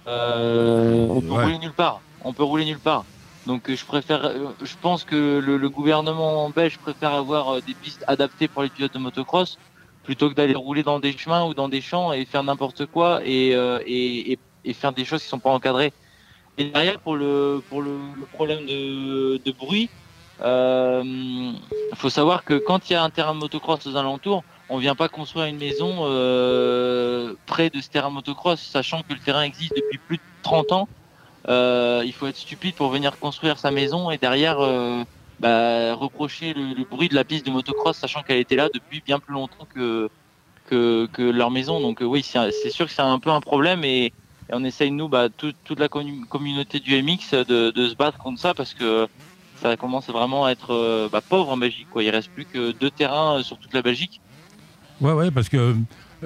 euh, on peut ouais. rouler nulle part. On peut rouler nulle part. Donc, euh, je préfère, euh, je pense que le, le gouvernement belge préfère avoir euh, des pistes adaptées pour les pilotes de motocross plutôt que d'aller rouler dans des chemins ou dans des champs et faire n'importe quoi et, euh, et, et, et faire des choses qui sont pas encadrées. Et derrière, pour le, pour le, le problème de, de bruit, il euh, faut savoir que quand il y a un terrain de motocross aux alentours, on vient pas construire une maison euh, près de ce terrain de motocross, sachant que le terrain existe depuis plus de trente ans. Euh, il faut être stupide pour venir construire sa maison et derrière euh, bah, reprocher le, le bruit de la piste de motocross, sachant qu'elle était là depuis bien plus longtemps que, que, que leur maison. Donc euh, oui, c'est, c'est sûr que c'est un peu un problème et, et on essaye, nous, bah, tout, toute la com- communauté du M X de, de se battre contre ça parce que ça commence vraiment à être euh, bah, pauvre en Belgique, quoi. Il reste plus que deux terrains euh, sur toute la Belgique. Ouais, ouais, parce que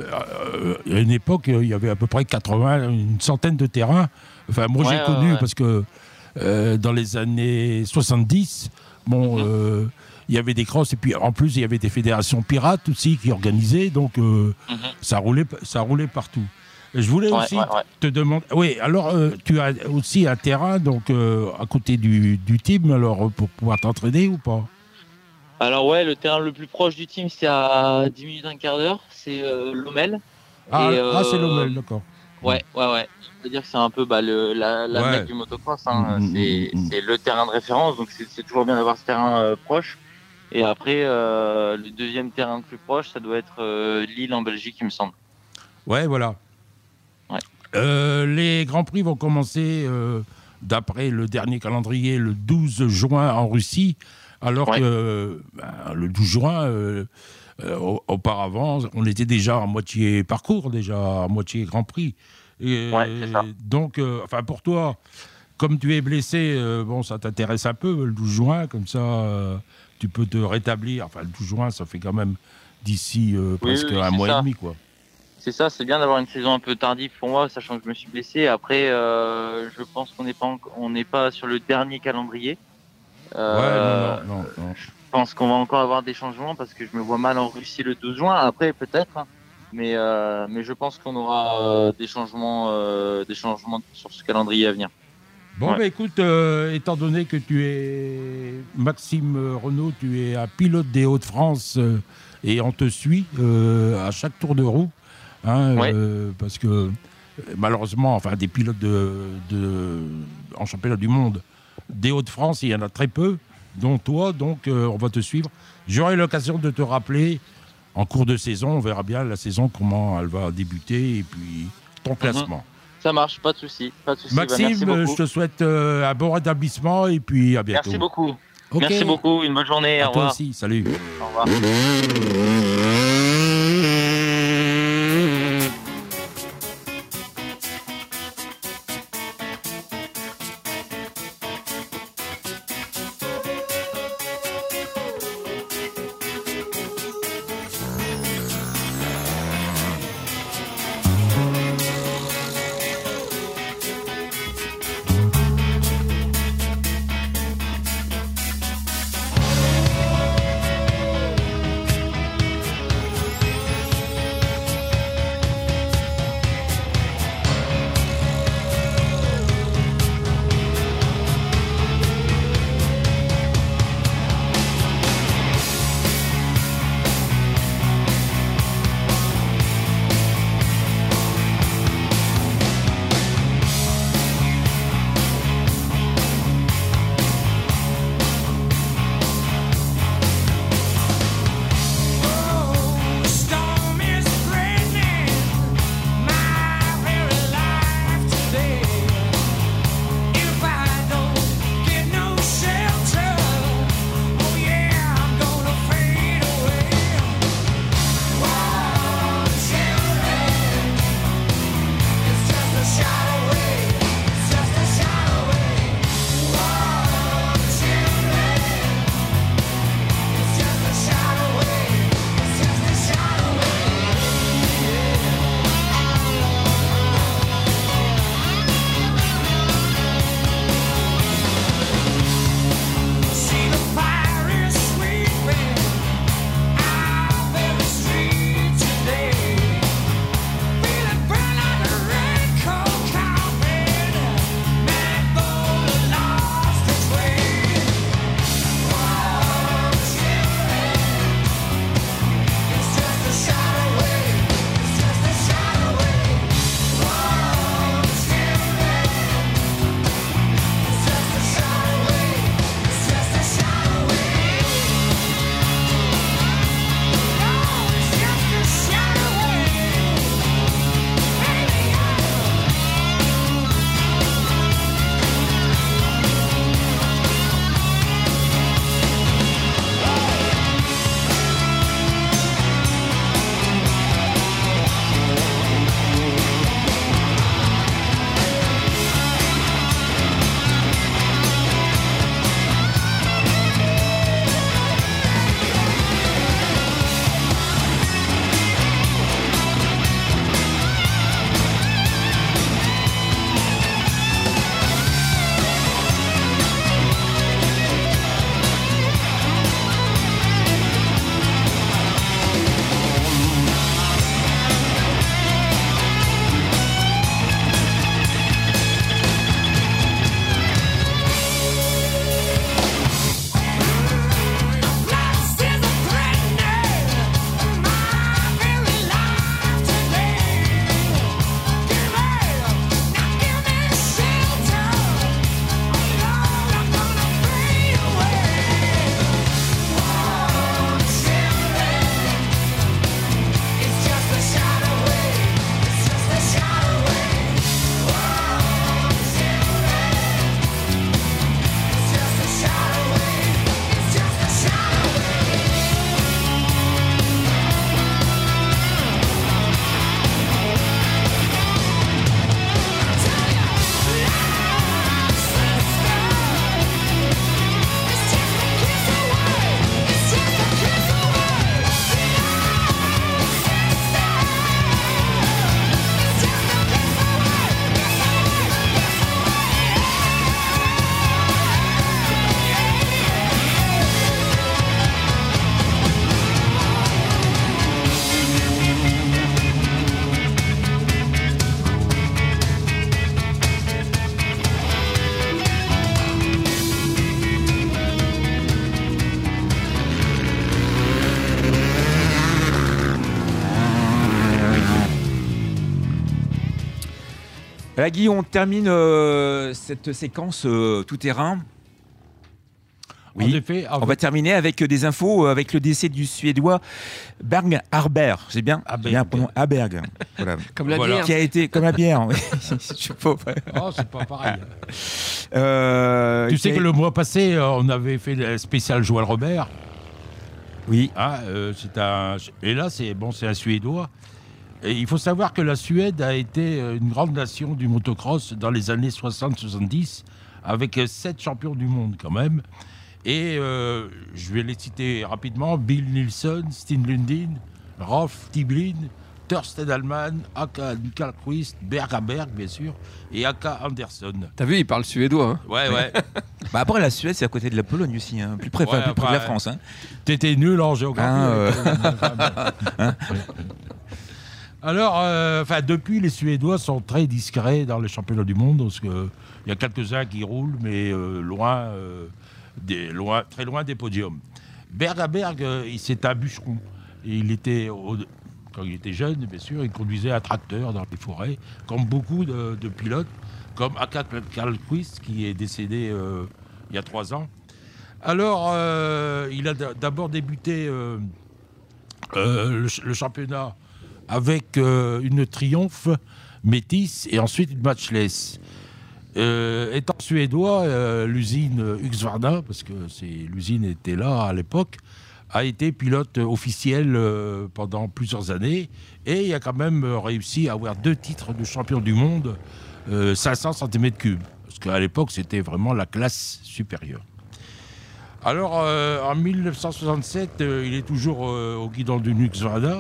euh, à une époque, il y avait à peu près quatre-vingts, une centaine de terrains. Enfin, moi, Ouais, j'ai ouais, connu ouais. parce que euh, dans les années soixante-dix, bon, Mm-hmm. euh, il y avait des crosses et puis en plus, il y avait des fédérations pirates aussi qui organisaient, donc euh, Mm-hmm. ça roulait, ça roulait partout. Je voulais Ouais, aussi ouais, ouais. te demander. Oui, alors euh, tu as aussi un terrain donc euh, à côté du, du team, alors pour pouvoir t'entraîner ou pas? Alors ouais, le terrain le plus proche du team, c'est à dix minutes, un quart d'heure, c'est euh, Lommel. Ah, Et, ah, c'est euh, Lommel, d'accord. Ouais, ouais, ouais. Je veux dire que c'est un peu bah, le, la, la Ouais. mecque du motocross. Hein. Mmh, c'est, mmh, mmh. c'est le terrain de référence, donc c'est, c'est toujours bien d'avoir ce terrain euh, proche. Et après, euh, le deuxième terrain le plus proche, ça doit être euh, Lille en Belgique, il me semble. Ouais, voilà. Ouais. Euh, les Grands Prix vont commencer, euh, d'après le dernier calendrier, le douze juin en Russie, alors Ouais. que euh, ben, le douze juin, euh, euh, auparavant, on était déjà à moitié parcours, déjà à moitié Grand Prix. Et, Ouais, c'est ça. Donc, euh, enfin, pour toi, comme tu es blessé, euh, bon, ça t'intéresse un peu, le douze juin, comme ça, euh, tu peux te rétablir. Enfin, le douze juin, ça fait quand même d'ici euh, Oui, presque oui, un c'est mois ça. et demi, quoi. C'est ça, c'est bien d'avoir une saison un peu tardive pour moi, sachant que je me suis blessé. Après, euh, je pense qu'on n'est pas, en- on n'est pas sur le dernier calendrier. Euh, Ouais, non, non, non, non. Je pense qu'on va encore avoir des changements parce que je me vois mal en Russie le douze juin. Après, peut-être, hein. mais euh, mais je pense qu'on aura euh, des changements, euh, des changements sur ce calendrier à venir. Bon, Ouais. bah écoute, euh, étant donné que tu es Maxime euh, Renaud, tu es un pilote des Hauts-de-France euh, et on te suit euh, à chaque tour de roue, hein, Ouais. euh, parce que euh, malheureusement, enfin, des pilotes de, de, en championnat du monde des Hauts-de-France, il y en a très peu, dont toi, donc euh, on va te suivre. J'aurai l'occasion de te rappeler en cours de saison, on verra bien la saison, comment elle va débuter et puis ton classement. Ça marche, pas de souci, pas de souci. Bah, Maxime, merci euh, beaucoup. je te souhaite euh, un bon rétablissement et puis à bientôt. Merci beaucoup. Ok. Merci beaucoup. Une bonne journée. À Au toi revoir. aussi, salut. Au revoir. Voilà, Guy, on termine euh, cette séquence euh, tout-terrain. Oui, en effet, en on va terminer avec des infos, euh, avec le décès du Suédois Berg Harberg. C'est bien Aberg. Bien, pardon, Aberg. Voilà. Comme la Voilà. bière. Qui a été comme la bière. Oui. Je sais pas. Oh, c'est pas pareil. Euh, Tu sais qui a- que le mois passé, euh, on avait fait le spécial Joël Robert. Oui. Ah, euh, c'est un... Et là, c'est bon, c'est un Suédois. Et il faut savoir que la Suède a été euh, une grande nation du motocross dans les années soixante soixante-dix, avec euh, sept champions du monde quand même. Et euh, je vais les citer rapidement: Bill Nielsen, Sten Lundin, Rolf Tiblin, Thorsten Allman, Aka Nyquist, Berg Harberg bien sûr, et Aka Andersson. T'as vu, il parle suédois. Hein. Ouais, ouais. Bah après, la Suède, c'est à côté de la Pologne aussi, hein. plus près, Ouais, enfin, plus près de la enfin, France. Hein. T'étais nul en géographie. Hein, euh. Hein. Alors, euh, enfin, depuis, les Suédois sont très discrets dans les championnats du monde, parce qu'il y a quelques-uns qui roulent, mais euh, loin, euh, des, loin, très loin des podiums. Berg Harberg, euh, c'est un bûcheron. Et il était, au- quand il était jeune, bien sûr, il conduisait un tracteur dans les forêts, comme beaucoup de, de pilotes, comme Aka Nyquist, qui est décédé euh, il y a trois ans. Alors, euh, il a d- d'abord débuté euh, euh, le, ch- le championnat avec euh, une triomphe métisse et ensuite une matchless. Euh, étant suédois, euh, l'usine Husqvarna, parce que c'est, l'usine était là à l'époque, a été pilote officiel euh, pendant plusieurs années et il a quand même euh, réussi à avoir deux titres de champion du monde, euh, cinq cents centimètres cubes, parce qu'à l'époque c'était vraiment la classe supérieure. Alors, euh, en mille neuf cent soixante-sept, euh, il est toujours euh, au guidon du Husqvarna.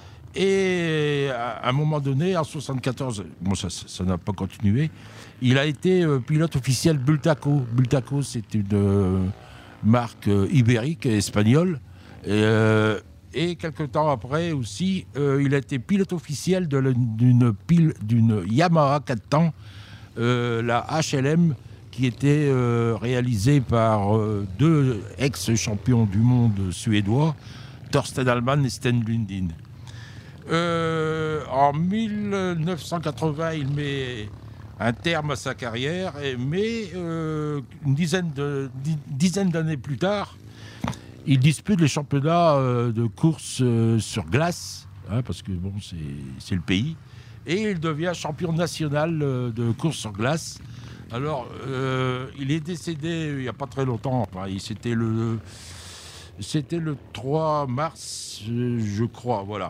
Et à un moment donné, en soixante-quatorze, bon, ça ça n'a pas continué, il a été euh, pilote officiel Bultaco. Bultaco, c'est une euh, marque euh, ibérique et espagnole. Et, euh, et quelques temps après aussi, euh, il a été pilote officiel de la- d'une, pile, d'une Yamaha quatre temps, euh, la H L M, qui était euh, réalisée par euh, deux ex-champions du monde suédois, Thorsten Allman et Sten Lundin. Euh, en mille neuf cent quatre-vingts, il met un terme à sa carrière, et- mais euh, une dizaine, de, di- dizaine d'années plus tard, il dispute les championnats euh, de course euh, sur glace, hein, parce que bon, c'est, c'est le pays, et il devient champion national euh, de course sur glace. Alors, euh, il est décédé il n'y a pas très longtemps. Enfin, il- c'était le, c'était le trois mars, euh, je crois, voilà.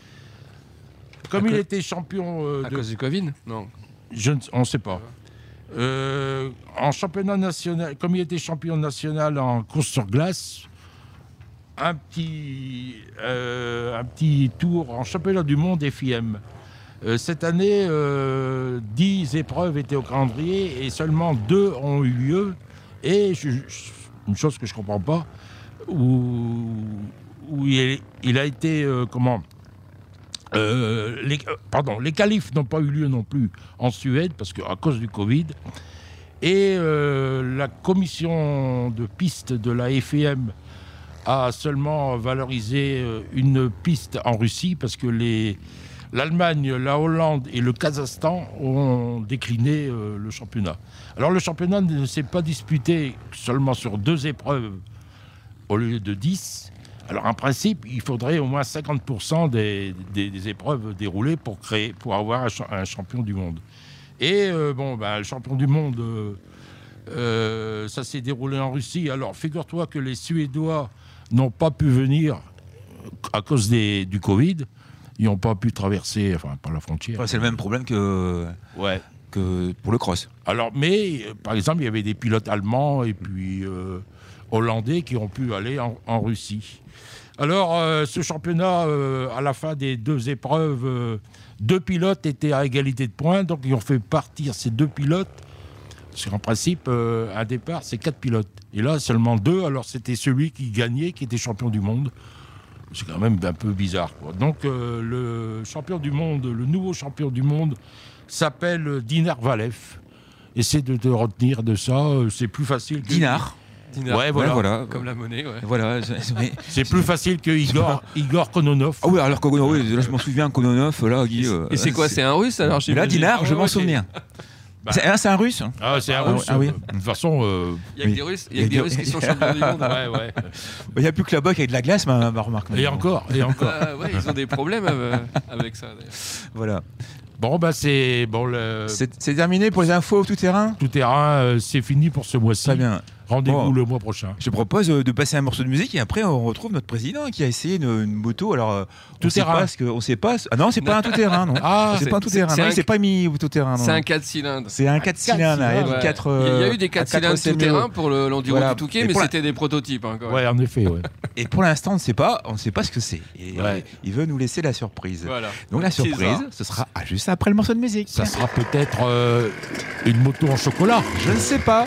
Comme À il co- était champion euh, À de... cause du Covid? Non. Je ne, on ne sait pas. Euh, en championnat national, comme il était champion national en course sur glace, un petit, euh, un petit tour en championnat du monde F I M. Euh, cette année, euh, dix épreuves étaient au calendrier et seulement deux ont eu lieu. Et je- je- une chose que je ne comprends pas, où, où il, il a été, euh, comment euh, les, euh, pardon, les qualifs n'ont pas eu lieu non plus en Suède, parce qu'à cause du Covid. Et euh, la commission de piste de la F I M a seulement valorisé euh, une piste en Russie, parce que les, l'Allemagne, la Hollande et le Kazakhstan ont décliné euh, le championnat. Alors le championnat ne s'est pas disputé seulement sur deux épreuves au lieu de dix. Alors en principe, il faudrait au moins cinquante pour cent des, des- des épreuves déroulées pour, créer, pour avoir un, cha- un champion du monde. Et euh, bon, ben, le champion du monde, euh, euh, ça s'est déroulé en Russie. Alors figure-toi que les Suédois n'ont pas pu venir à cause des- du Covid. Ils n'ont pas pu traverser, enfin, pas la frontière. Enfin, c'est le même problème que, Ouais. que pour le cross. Alors, mais, euh, par exemple, il y avait des pilotes allemands et puis euh, hollandais qui ont pu aller en, en Russie. Alors, euh, ce championnat, euh, à la fin des deux épreuves, euh, deux pilotes étaient à égalité de points, donc ils ont fait partir ces deux pilotes. Parce qu'en principe, euh, un départ, c'est quatre pilotes. Et là, seulement deux, alors c'était celui qui gagnait, qui était champion du monde. C'est quand même un peu bizarre, quoi. Donc, euh, le champion du monde, le nouveau champion du monde, s'appelle Dinar Valev. Essaie de te retenir de ça, euh, c'est plus facile que... Dinar. Dinar. Ouais, voilà. Ouais, voilà. Comme la monnaie, ouais. Voilà. C'est plus facile que Igor, Igor Kononov. Ah oui, alors Kononov, oui, là je m'en souviens, Kononov, là, Guy. euh, Et c'est quoi, c'est un russe alors Là, Dinar, Ah, je m'en ok. souviens. Bah. C'est un, c'est un russe. Ah, c'est un Ah, russe. ah oui. De toute façon, euh, Il y a que Oui. des Russes, il y a que des Russes qui sont champions du monde. ouais, ouais. Il n'y a plus que la boque avec de la glace, ma, ma remarque. Et encore, et encore. Ah, ouais, ils ont des problèmes avec, avec ça. D'ailleurs. Voilà. Bon, bah c'est bon le C'est c'est terminé pour les infos tout terrain. tout terrain, euh, c'est fini pour ce mois-ci. Très bien. Rendez-vous Bon. le mois prochain. Je propose euh, de passer un morceau de musique et après on retrouve notre président qui a essayé une, une moto. Alors euh, Tout on sait terrain. pas ce que on sait pas. ce- Ah non, c'est pas un tout terrain, non. Ah, c'est c'est- pas un tout c'est- terrain. c'est Non, un- il s'est pas mis au tout terrain. C'est non. un quatre cylindres. C'est un quatre cylindres. cylindres, avec Ouais. quatre, Il y a euh, eu des quatre à quatre cylindres tout C M E. terrain pour le- l'enduro Voilà. du Touquet, Et mais pour la- c'était des prototypes encore. Ouais, en effet, ouais. Et pour l'instant, on ne sait pas. On ne sait pas ce que c'est. Et Ouais. il veut nous laisser la surprise. Voilà. Donc la Teaser. surprise, ce sera ah, juste après le morceau de musique. Ça sera peut-être euh, une moto en chocolat. Je ne sais pas.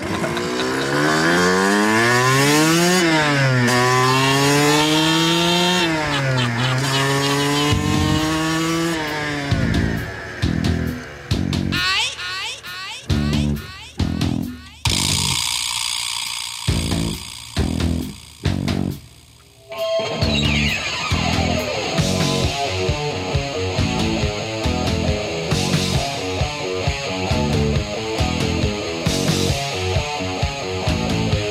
I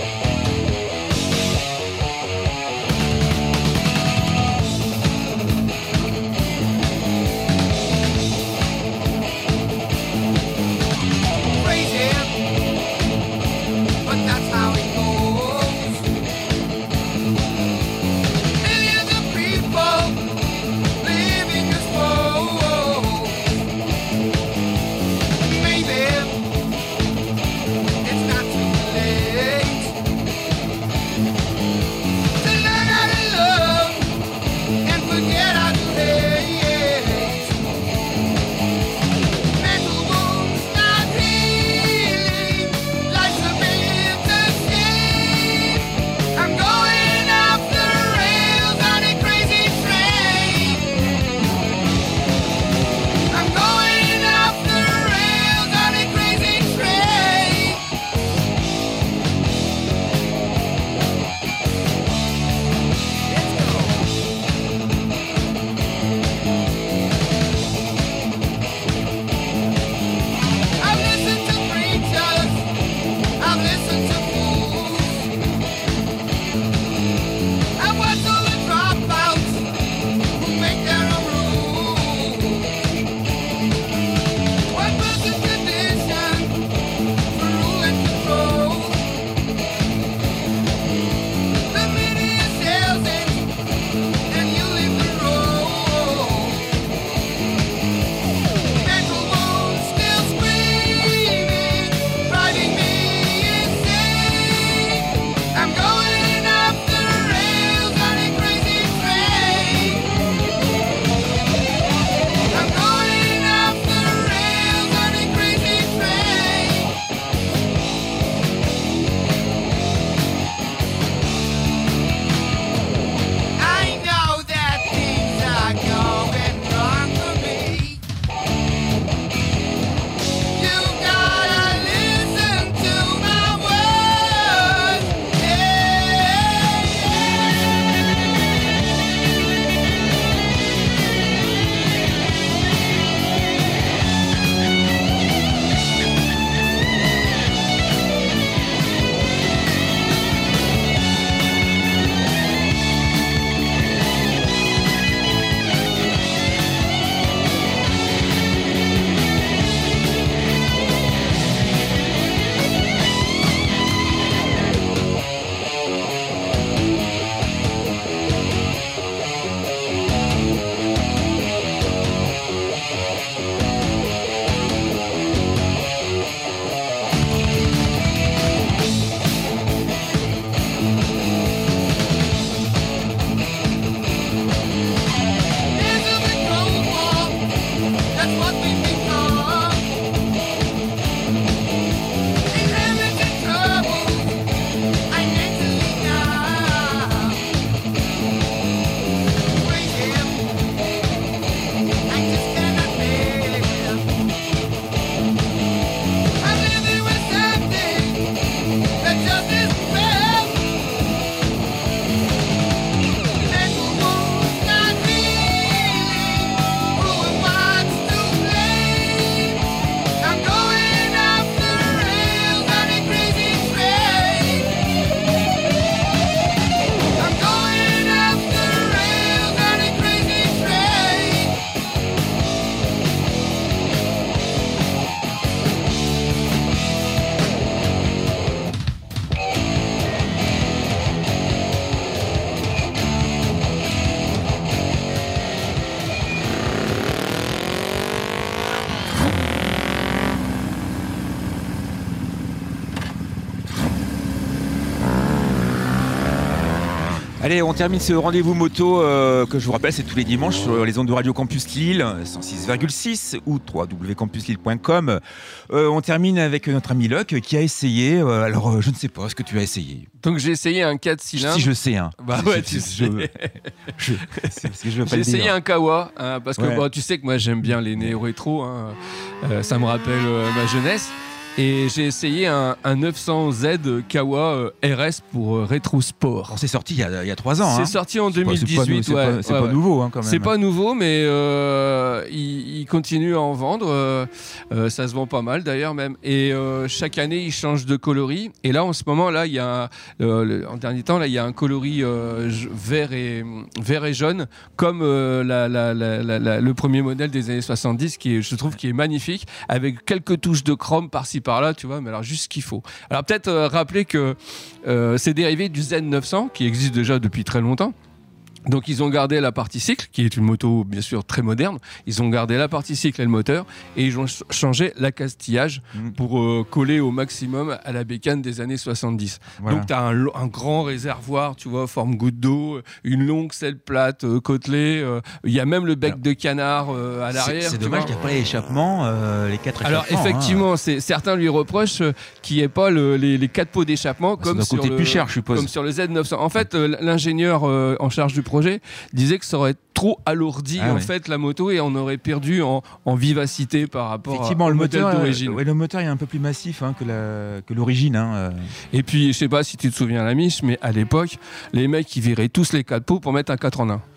Allez, on termine ce rendez-vous moto euh, que je vous rappelle, c'est tous les dimanches sur les ondes de Radio Campus Lille, cent six virgule six ou w w w point campus lille point com. Euh, on termine avec notre ami Locke qui a essayé, euh, alors euh, je ne sais pas ce que tu as essayé. Donc j'ai essayé un quatre cylindres. Si je sais, hein. Bah si, ouais, si, tu si, sais. Je, je, c'est parce que je veux pas j'ai le essayé dire. un Kawa, hein, parce que Ouais. bon, tu sais que moi j'aime bien les néo-rétro, hein. euh, ça me rappelle euh, ma jeunesse. Et j'ai essayé un, un neuf cents Z Kawa euh, R S pour euh, Rétro Sport. Alors, c'est sorti il y a, il y a trois ans. C'est hein. sorti en C'est pas- deux mille dix-huit. C'est pas, ouais, c'est pas, c'est ouais, pas ouais. nouveau hein, quand même. C'est pas nouveau, mais euh, il, il continue à en vendre. Euh, euh, ça se vend pas mal d'ailleurs même. Et euh, chaque année, il change de coloris. Et là, en ce moment, là, il y a euh, le- en dernier temps, là, il y a un coloris euh, j- vert et vert et jaune, comme euh, la, la, la, la, la- le premier modèle des années soixante-dix, qui est, je trouve, qui est magnifique, avec quelques touches de chrome par-ci par-là, tu vois. Mais alors juste ce qu'il faut. Alors peut-être euh, rappeler que euh, c'est dérivé du Z neuf cents, qui existe déjà depuis très longtemps. Donc ils ont gardé la partie cycle, qui est une moto bien sûr très moderne. Ils ont gardé la partie cycle et le moteur, et ils ont ch- changé l'accastillage Mm. pour euh, coller au maximum à la bécane des années soixante-dix. Voilà. Donc tu as un, lo- un grand réservoir, tu vois, forme goutte d'eau, une longue selle plate euh, côtelée. euh, Il y a même le bec Alors, de canard euh, à C'est- l'arrière. C'est tu dommage vois. qu'il n'y ait pas l'échappement, euh, les quatre Alors échappements. effectivement, c'est, certains lui reprochent euh, qu'il n'y ait pas le- les, les quatre pots d'échappement Bah, ça comme, doit sur coûter le, plus cher, je suppose. comme sur le Z neuf cents. En fait, euh, l'ingénieur euh, en charge du projet disait que ça aurait trop alourdi Ah en ouais. fait la moto et on aurait perdu en, en vivacité par rapport à, Effectivement, au le modèle moteur, euh, d'origine. ouais, le moteur est un peu plus massif hein, que, la, que l'origine. Hein, euh. Et puis, je sais pas si tu te souviens, la Mich, mais à l'époque, les mecs ils viraient tous les quatre pots pour mettre un quatre en un.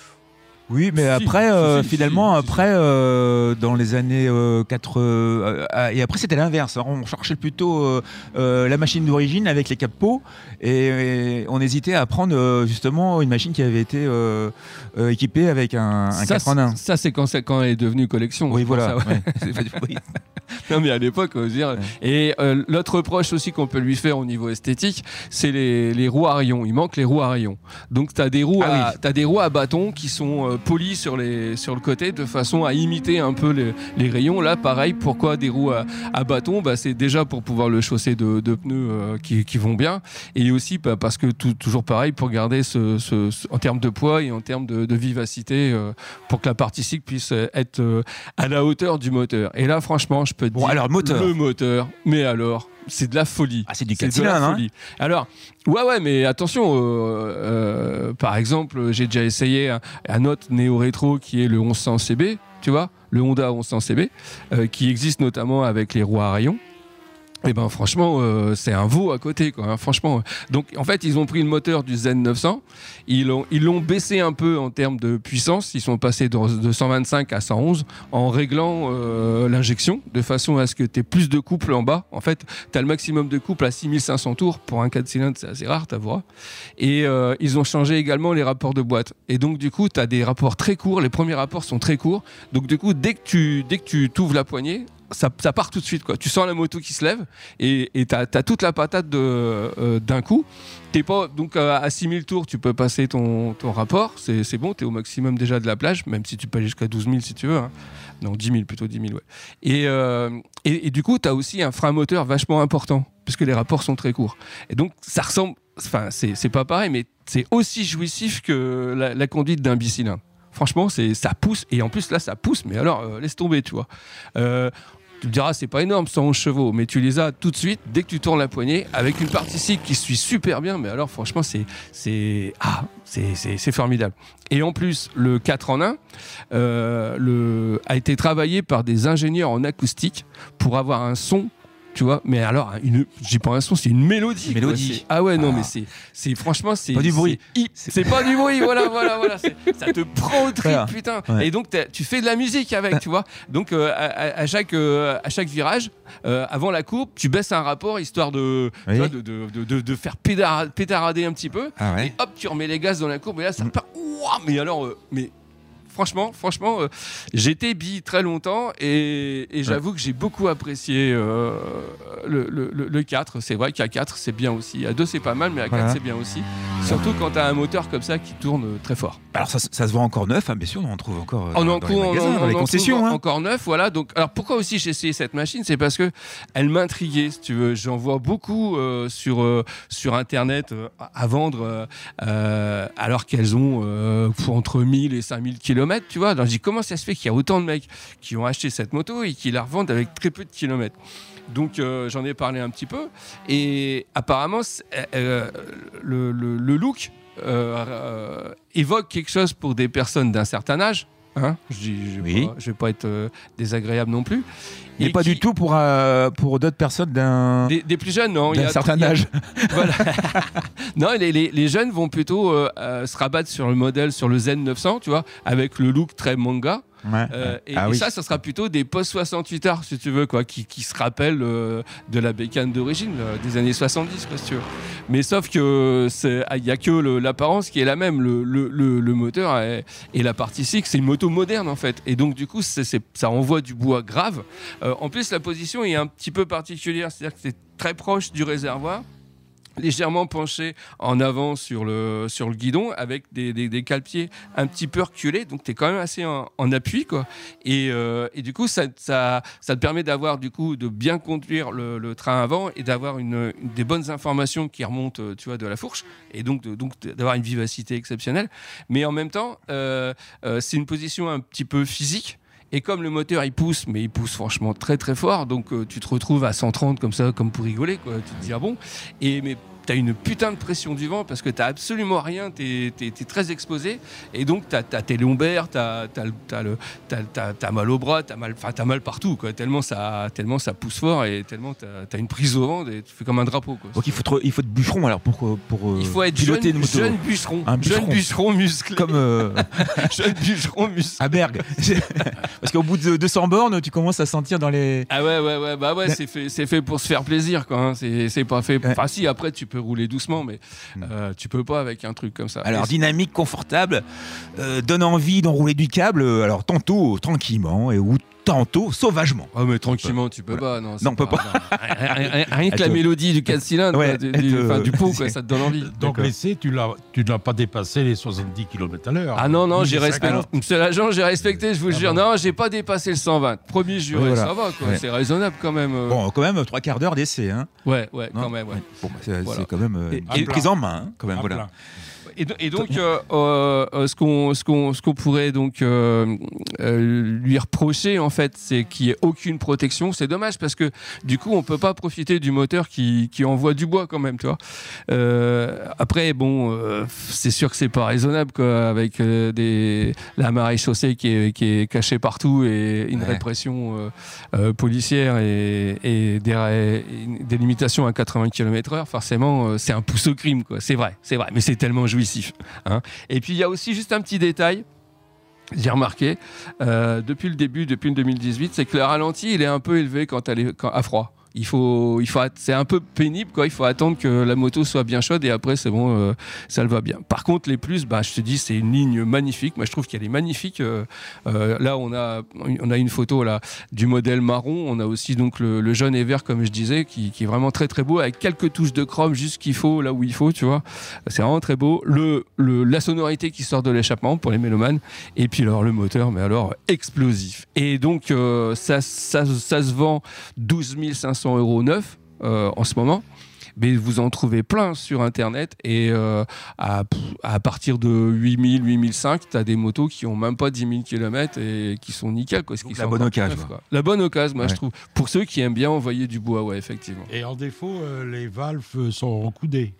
Oui, mais Si, après, si, euh, si, finalement, si, si, après, euh, dans les années euh, quatre... euh, euh, et après, c'était l'inverse. Alors, on cherchait plutôt euh, euh, la machine d'origine avec les quatre pots et, et on hésitait à prendre euh, justement une machine qui avait été euh, euh, équipée avec un, un ça, quatre en un. c'est- ça, c'est quand, c'est quand elle est devenue collection. Oui, c'est pour voilà. ça, ouais. ouais. C'est pas du- oui. Non, mais à l'époque, on veut dire. Ouais. Et euh, l'autre reproche aussi qu'on peut lui faire au niveau esthétique, c'est les, les roues à rayons. Il manque les roues à rayons. Donc, tu as des roues, Ah à, oui. t'as des roues à bâton qui sont euh, polies sur, les, sur le côté de façon à imiter un peu les, les rayons. Là, pareil, pourquoi des roues à, à bâton bah, c'est déjà pour pouvoir le chausser de, de pneus euh, qui, qui vont bien. Et aussi bah, parce que tout, toujours pareil, pour garder ce, ce- ce- en termes de poids et en termes de, de vivacité, euh, pour que la partie cycle puisse être euh, à la hauteur du moteur. Et là, franchement, je peux te Bon, dire. alors, moteur. Le moteur, mais alors, c'est de la folie. Ah, c'est du C'est quatre de la cylindres. Hein. folie. Alors, ouais, ouais, mais attention, euh, euh, par exemple, j'ai déjà essayé un, un autre néo-rétro qui est le onze cents C B, tu vois, le Honda onze cents C B, euh, qui existe notamment avec les roues à rayons. Et ben franchement, euh, c'est un veau à côté, quoi. Hein, franchement. Donc en fait, ils ont pris le moteur du Z neuf cents, ils l'ont, ils l'ont baissé un peu en termes de puissance. Ils sont passés de, de cent vingt-cinq à cent onze en réglant euh, l'injection de façon à ce que tu aies plus de couple en bas. En fait, tu as le maximum de couple à six mille cinq cents tours pour un quatre cylindres, c'est assez rare, t'avoueras. Et euh, ils ont changé également les rapports de boîte. Et donc du coup, tu as des rapports très courts. Les premiers rapports sont très courts. Donc du coup, dès que tu, dès que tu t'ouvres la poignée, ça, ça part tout de suite, quoi. Tu sens la moto qui se lève et tu as toute la patate de, euh, d'un coup. T'es pas, donc à, à six mille tours, tu peux passer ton, ton rapport, c'est, c'est bon, tu es au maximum déjà de la plage, même si tu peux aller jusqu'à douze mille si tu veux. Hein. Non, dix mille plutôt, dix mille, ouais. Et, euh, et, et du coup, tu as aussi un frein moteur vachement important, puisque les rapports sont très courts. Et donc, ça ressemble, enfin, c'est, c'est pas pareil, mais c'est aussi jouissif que la, la conduite d'un bicylindre. Franchement, c'est, ça pousse, et en plus là, ça pousse, mais alors, euh, laisse tomber, tu vois. Euh, Tu me diras, c'est pas énorme, cent onze chevaux, mais tu les as tout de suite dès que tu tournes la poignée, avec une partie cycle qui suit super bien. Mais alors, franchement, c'est, c'est, ah, c'est, c'est, c'est formidable. Et en plus, le quatre en un euh, le, a été travaillé par des ingénieurs en acoustique pour avoir un son. Tu vois, mais alors, une, j'ai pas un son, c'est une mélodie. Une mélodie. C'est, ah ouais, non, Ah. mais c'est, c'est franchement, c'est Pas du bruit. C'est, c'est, c'est pas du bruit, voilà, voilà, voilà. C'est, ça te prend au trip, Voilà. putain. Ouais. Et donc, tu fais de la musique avec, tu vois. Donc, euh, à, à- à chaque, euh, à chaque virage, euh, avant la courbe, tu baisses un rapport histoire de, tu Oui. vois, de, de, de, de, de faire pédar- pétarader un petit peu. Ah ouais. Et hop, tu remets les gaz dans la courbe et là, ça Mm. part. Ouah, mais alors, euh, mais. Franchement, franchement, euh, j'étais bi très longtemps et, et j'avoue que j'ai beaucoup apprécié euh, le, le, le- le quatre. C'est vrai qu'à quatre, c'est bien aussi. À deux, c'est pas mal, mais à Voilà. quatre, c'est bien aussi. Surtout quand tu as un moteur comme ça qui tourne très fort. Alors ça, ça se voit encore neuf, hein, bien sûr, on en trouve encore euh, on dans, en dans trouve, les magasins, on, dans les on concessions. en Hein. Encore neuf, voilà. Donc, alors pourquoi aussi j'ai essayé cette machine, c'est parce que elle m'intriguait, si tu veux. J'en vois beaucoup euh, sur euh, sur internet euh, à vendre, euh, alors qu'elles ont euh, entre mille et cinq mille kilomètres, tu vois. Alors je dis comment ça se fait qu'il y a autant de mecs qui ont acheté cette moto et qui la revendent avec très peu de kilomètres. Donc euh, j'en ai parlé un petit peu et apparemment euh, le, le, le look euh, euh, évoque quelque chose pour des personnes d'un certain âge. Hein, je ne oui. vais pas être euh, désagréable non plus. Et, et pas qui... du tout pour, euh, pour d'autres personnes d'un des, des plus jeunes, non. D'un il y a, certain il y a, âge. Voilà. Non, les, les, les jeunes vont plutôt euh, euh, se rabattre sur le modèle, sur le Zen neuf cents, tu vois, avec le look très manga. Ouais. Euh, et, ah, et oui. ça, ça sera plutôt des post soixante-huit heures, si tu veux, quoi, qui, qui se rappellent euh, de la bécane d'origine, euh, des années soixante-dix, quoi, si tu veux. Mais sauf que il n'y a que le, l'apparence qui est la même, le, le, le, le moteur est, et la partie six, c'est une moto moderne en fait. Et donc du coup, c'est, c'est, ça envoie du bois grave. Euh, en plus, la position est un petit peu particulière, c'est-à-dire que c'est très proche du réservoir, légèrement penché en avant sur le, sur le guidon avec des, des, des cale-pieds un petit peu reculés, donc tu es quand même assez en, en appui, quoi. Et, euh, et du coup ça, ça, ça te permet d'avoir du coup de bien conduire le, le train avant et d'avoir une, une, des bonnes informations qui remontent, tu vois, de la fourche, et donc, de, donc d'avoir une vivacité exceptionnelle, mais en même temps euh, euh, c'est une position un petit peu physique. Et comme le moteur il pousse, mais il pousse franchement très très fort, donc euh, tu te retrouves à cent trente comme ça, comme pour rigoler, quoi. Tu te dis ah bon. Et mais t'as une putain de pression du vent parce que t'as absolument rien, t'es, t'es, t'es très exposé, et donc t'as, t'as tes lombaires, t'as, t'as, t'as, le, t'as, t'as, t'as mal au bras, t'as mal, t'as mal partout, quoi. Tellement ça, tellement ça pousse fort et tellement t'as, t'as une prise au vent, et tu fais comme un drapeau, quoi. Donc il faut, il faut être bûcheron alors pour, pour euh, il faut être piloter jeune, une moto. jeune bûcheron, un bûcheron. jeune bûcheron musclé, comme euh... jeune bûcheron musclé. À Bergue. Parce qu'au bout de deux cents bornes, tu commences à sentir dans les. Ah ouais ouais ouais bah ouais, c'est fait, c'est fait pour se faire plaisir, quoi. Hein. C'est, c'est pas fait. Enfin si, après tu peux rouler doucement, mais Euh, tu peux pas avec un truc comme ça. Alors dynamique, confortable, euh, donne envie d'enrouler du câble, alors tantôt tranquillement et ou tantôt sauvagement. Ah oh, mais tranquillement tu peux voilà. pas. Non, non on peut pas. pas. Rien, rien que la mélodie du quatre cylindres, ouais, du, du, te... du pot, quoi, ça te donne envie. Donc l'essai, tu l'as, tu n'as pas dépassé les soixante-dix kilomètres à l'heure. Ah non, non, j'ai respecté. Monsieur l'agent, j'ai respecté, je vous ah jure. bon. Non, j'ai pas dépassé le cent vingt. Premier juré, oui, voilà. Ça va, quoi. Ouais. C'est raisonnable quand même. Euh... Bon, quand même, trois quarts d'heure d'essai. Hein. Ouais, ouais, non quand même. Ouais. Bon, bah, c'est, voilà. c'est quand même euh, et, une prise en main, hein, quand même. Voilà. Et, et donc, euh, euh, ce, qu'on, ce, qu'on, ce qu'on pourrait donc euh, euh, lui reprocher, en fait, c'est qu'il n'y ait aucune protection. C'est dommage parce que du coup, on ne peut pas profiter du moteur qui, qui envoie du bois quand même, tu vois. Euh, après, bon, euh, c'est sûr que c'est pas raisonnable, quoi, avec euh, des, la marée chaussée qui est, qui est cachée partout et une ouais. répression euh, euh, policière et, et des, et des limitations à quatre-vingts kilomètres heure. Forcément, euh, c'est un pouce au crime, quoi. C'est vrai, c'est vrai, mais c'est tellement jouissif. Hein. Et puis il y a aussi juste un petit détail, j'ai remarqué euh, depuis le début, depuis le deux mille dix-huit, c'est que le ralenti il est un peu élevé quand elle est quand, à froid. Il faut, il faut, c'est un peu pénible, quoi. Il faut attendre que la moto soit bien chaude et après c'est bon, euh, ça le va bien. Par contre, les plus, bah, je te dis, c'est une ligne magnifique. Moi, je trouve qu'elle est magnifique. Euh, euh, là, on a, on a une photo là du modèle marron. On a aussi donc le, le jaune et vert, comme je disais, qui, qui est vraiment très très beau, avec quelques touches de chrome juste qu'il faut là où il faut, tu vois. C'est vraiment très beau. Le, le, la sonorité qui sort de l'échappement pour les mélomanes. Et puis alors le moteur, mais alors explosif. Et donc euh, ça, ça, ça se vend douze mille cinq cents euros neuf euh, en ce moment, mais vous en trouvez plein sur internet et euh, à, à partir de huit mille, huit mille cinq, tu as des motos qui ont même pas dix mille kilomètres et qui sont nickel, quoi. Qui la, bonne occasion, la bonne occasion, moi ouais. je trouve, pour ceux qui aiment bien envoyer du bois, ouais, effectivement. Et en défaut, euh, les valves sont recoudées.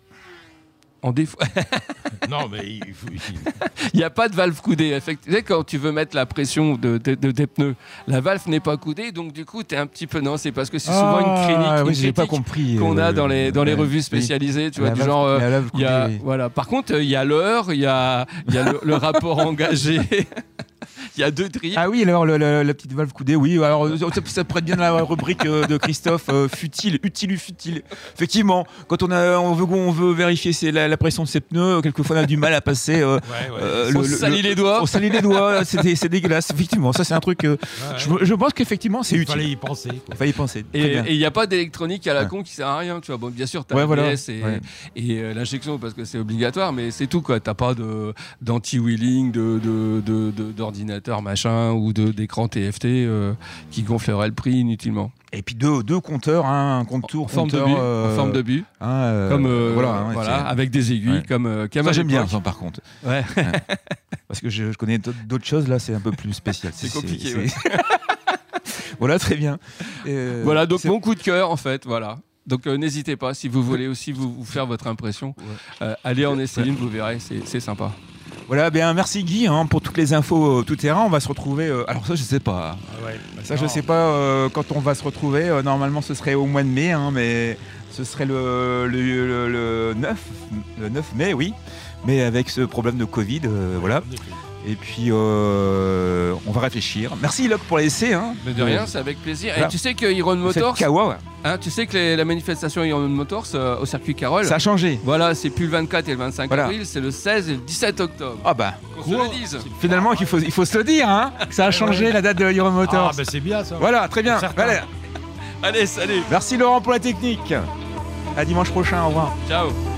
En défaut. Non, mais il faut. Il n'y a pas de valve coudée. Effectivement, quand tu veux mettre la pression de, de, de tes pneus, la valve n'est pas coudée, donc du coup, tu es un petit peu. Non, c'est parce que c'est souvent ah, une clinique, oui, une j'ai pas critique compris, qu'on euh, a dans les, dans les euh, revues spécialisées. Oui. Tu vois, la du valve, genre. Euh, coudée, y a, oui. voilà. Par contre, il y a l'heure, il y a, y a le, le rapport engagé. Il y a deux trilles. Ah oui, alors le, le, la petite valve coudée, oui. Alors ça, ça prête bien à la rubrique euh, de Christophe, euh, futile, utile ou futile. Effectivement, quand on a, on veut, on veut vérifier c'est la, la pression de ses pneus, quelquefois on a du mal à passer. Euh, ouais, ouais. Euh, on le, se salit le, les doigts. On salit les doigts, c'est, c'est dégueulasse. Effectivement, ça c'est un truc. Euh, ouais, ouais. Je, je pense qu'effectivement c'est Il utile. fallait y penser. Il fallait y penser. Et il n'y a pas d'électronique à la ouais. con qui sert à rien. Tu vois, bon, bien sûr, tu as ouais, l'A B S voilà. et, ouais. et euh, l'injection parce que c'est obligatoire, mais c'est tout quoi. T'as pas de d'anti-wheeling, de, de, de, de, d'ordinateur machin ou de, d'écran T F T euh, qui gonflerait le prix inutilement. Et puis deux, deux compteurs, hein, un contour, en forme compteur, de but, euh, en forme de but, hein, euh, comme euh, voilà, hein, voilà avec des aiguilles, ouais. comme euh, ça j'aime bien, ça, par contre. Ouais. ouais. Parce que je, je connais d'autres choses là, c'est un peu plus spécial. C'est, c'est compliqué. C'est, ouais. c'est... voilà, très bien. Euh, voilà, donc c'est... mon coup de cœur en fait, voilà. Donc euh, n'hésitez pas, si vous voulez aussi vous, vous faire votre impression, ouais. euh, allez en essayer une, vous verrez, c'est, c'est sympa. Voilà, bien merci Guy hein, pour toutes les infos euh, tout terrain. On va se retrouver. Euh, alors ça, je sais pas. Ah ouais, ça, je sais pas euh, quand on va se retrouver. Euh, normalement, ce serait au mois de mai, hein, mais ce serait le, le, le, le, neuf, le neuf mai, oui. Mais avec ce problème de Covid, euh, voilà. Et puis, euh, on va réfléchir. Merci Locke pour l'essai. Hein. Mais de rien, c'est avec plaisir. Voilà. Et tu sais que Iron Motors, Kawa, hein, tu sais que les, la manifestation Iron Motors euh, au circuit Carole, ça a changé. Voilà, c'est plus le vingt-quatre et le vingt-cinq voilà. avril, c'est le seize et le dix-sept octobre. Ah bah, qu'on se le dise. Finalement, il faut, il faut se le dire, hein. Ça a changé ouais. la date de Iron Motors. Ah bah c'est bien ça. Voilà, très bien. Allez. Allez, salut. Merci Laurent pour la technique. À dimanche prochain. Au revoir. Ciao.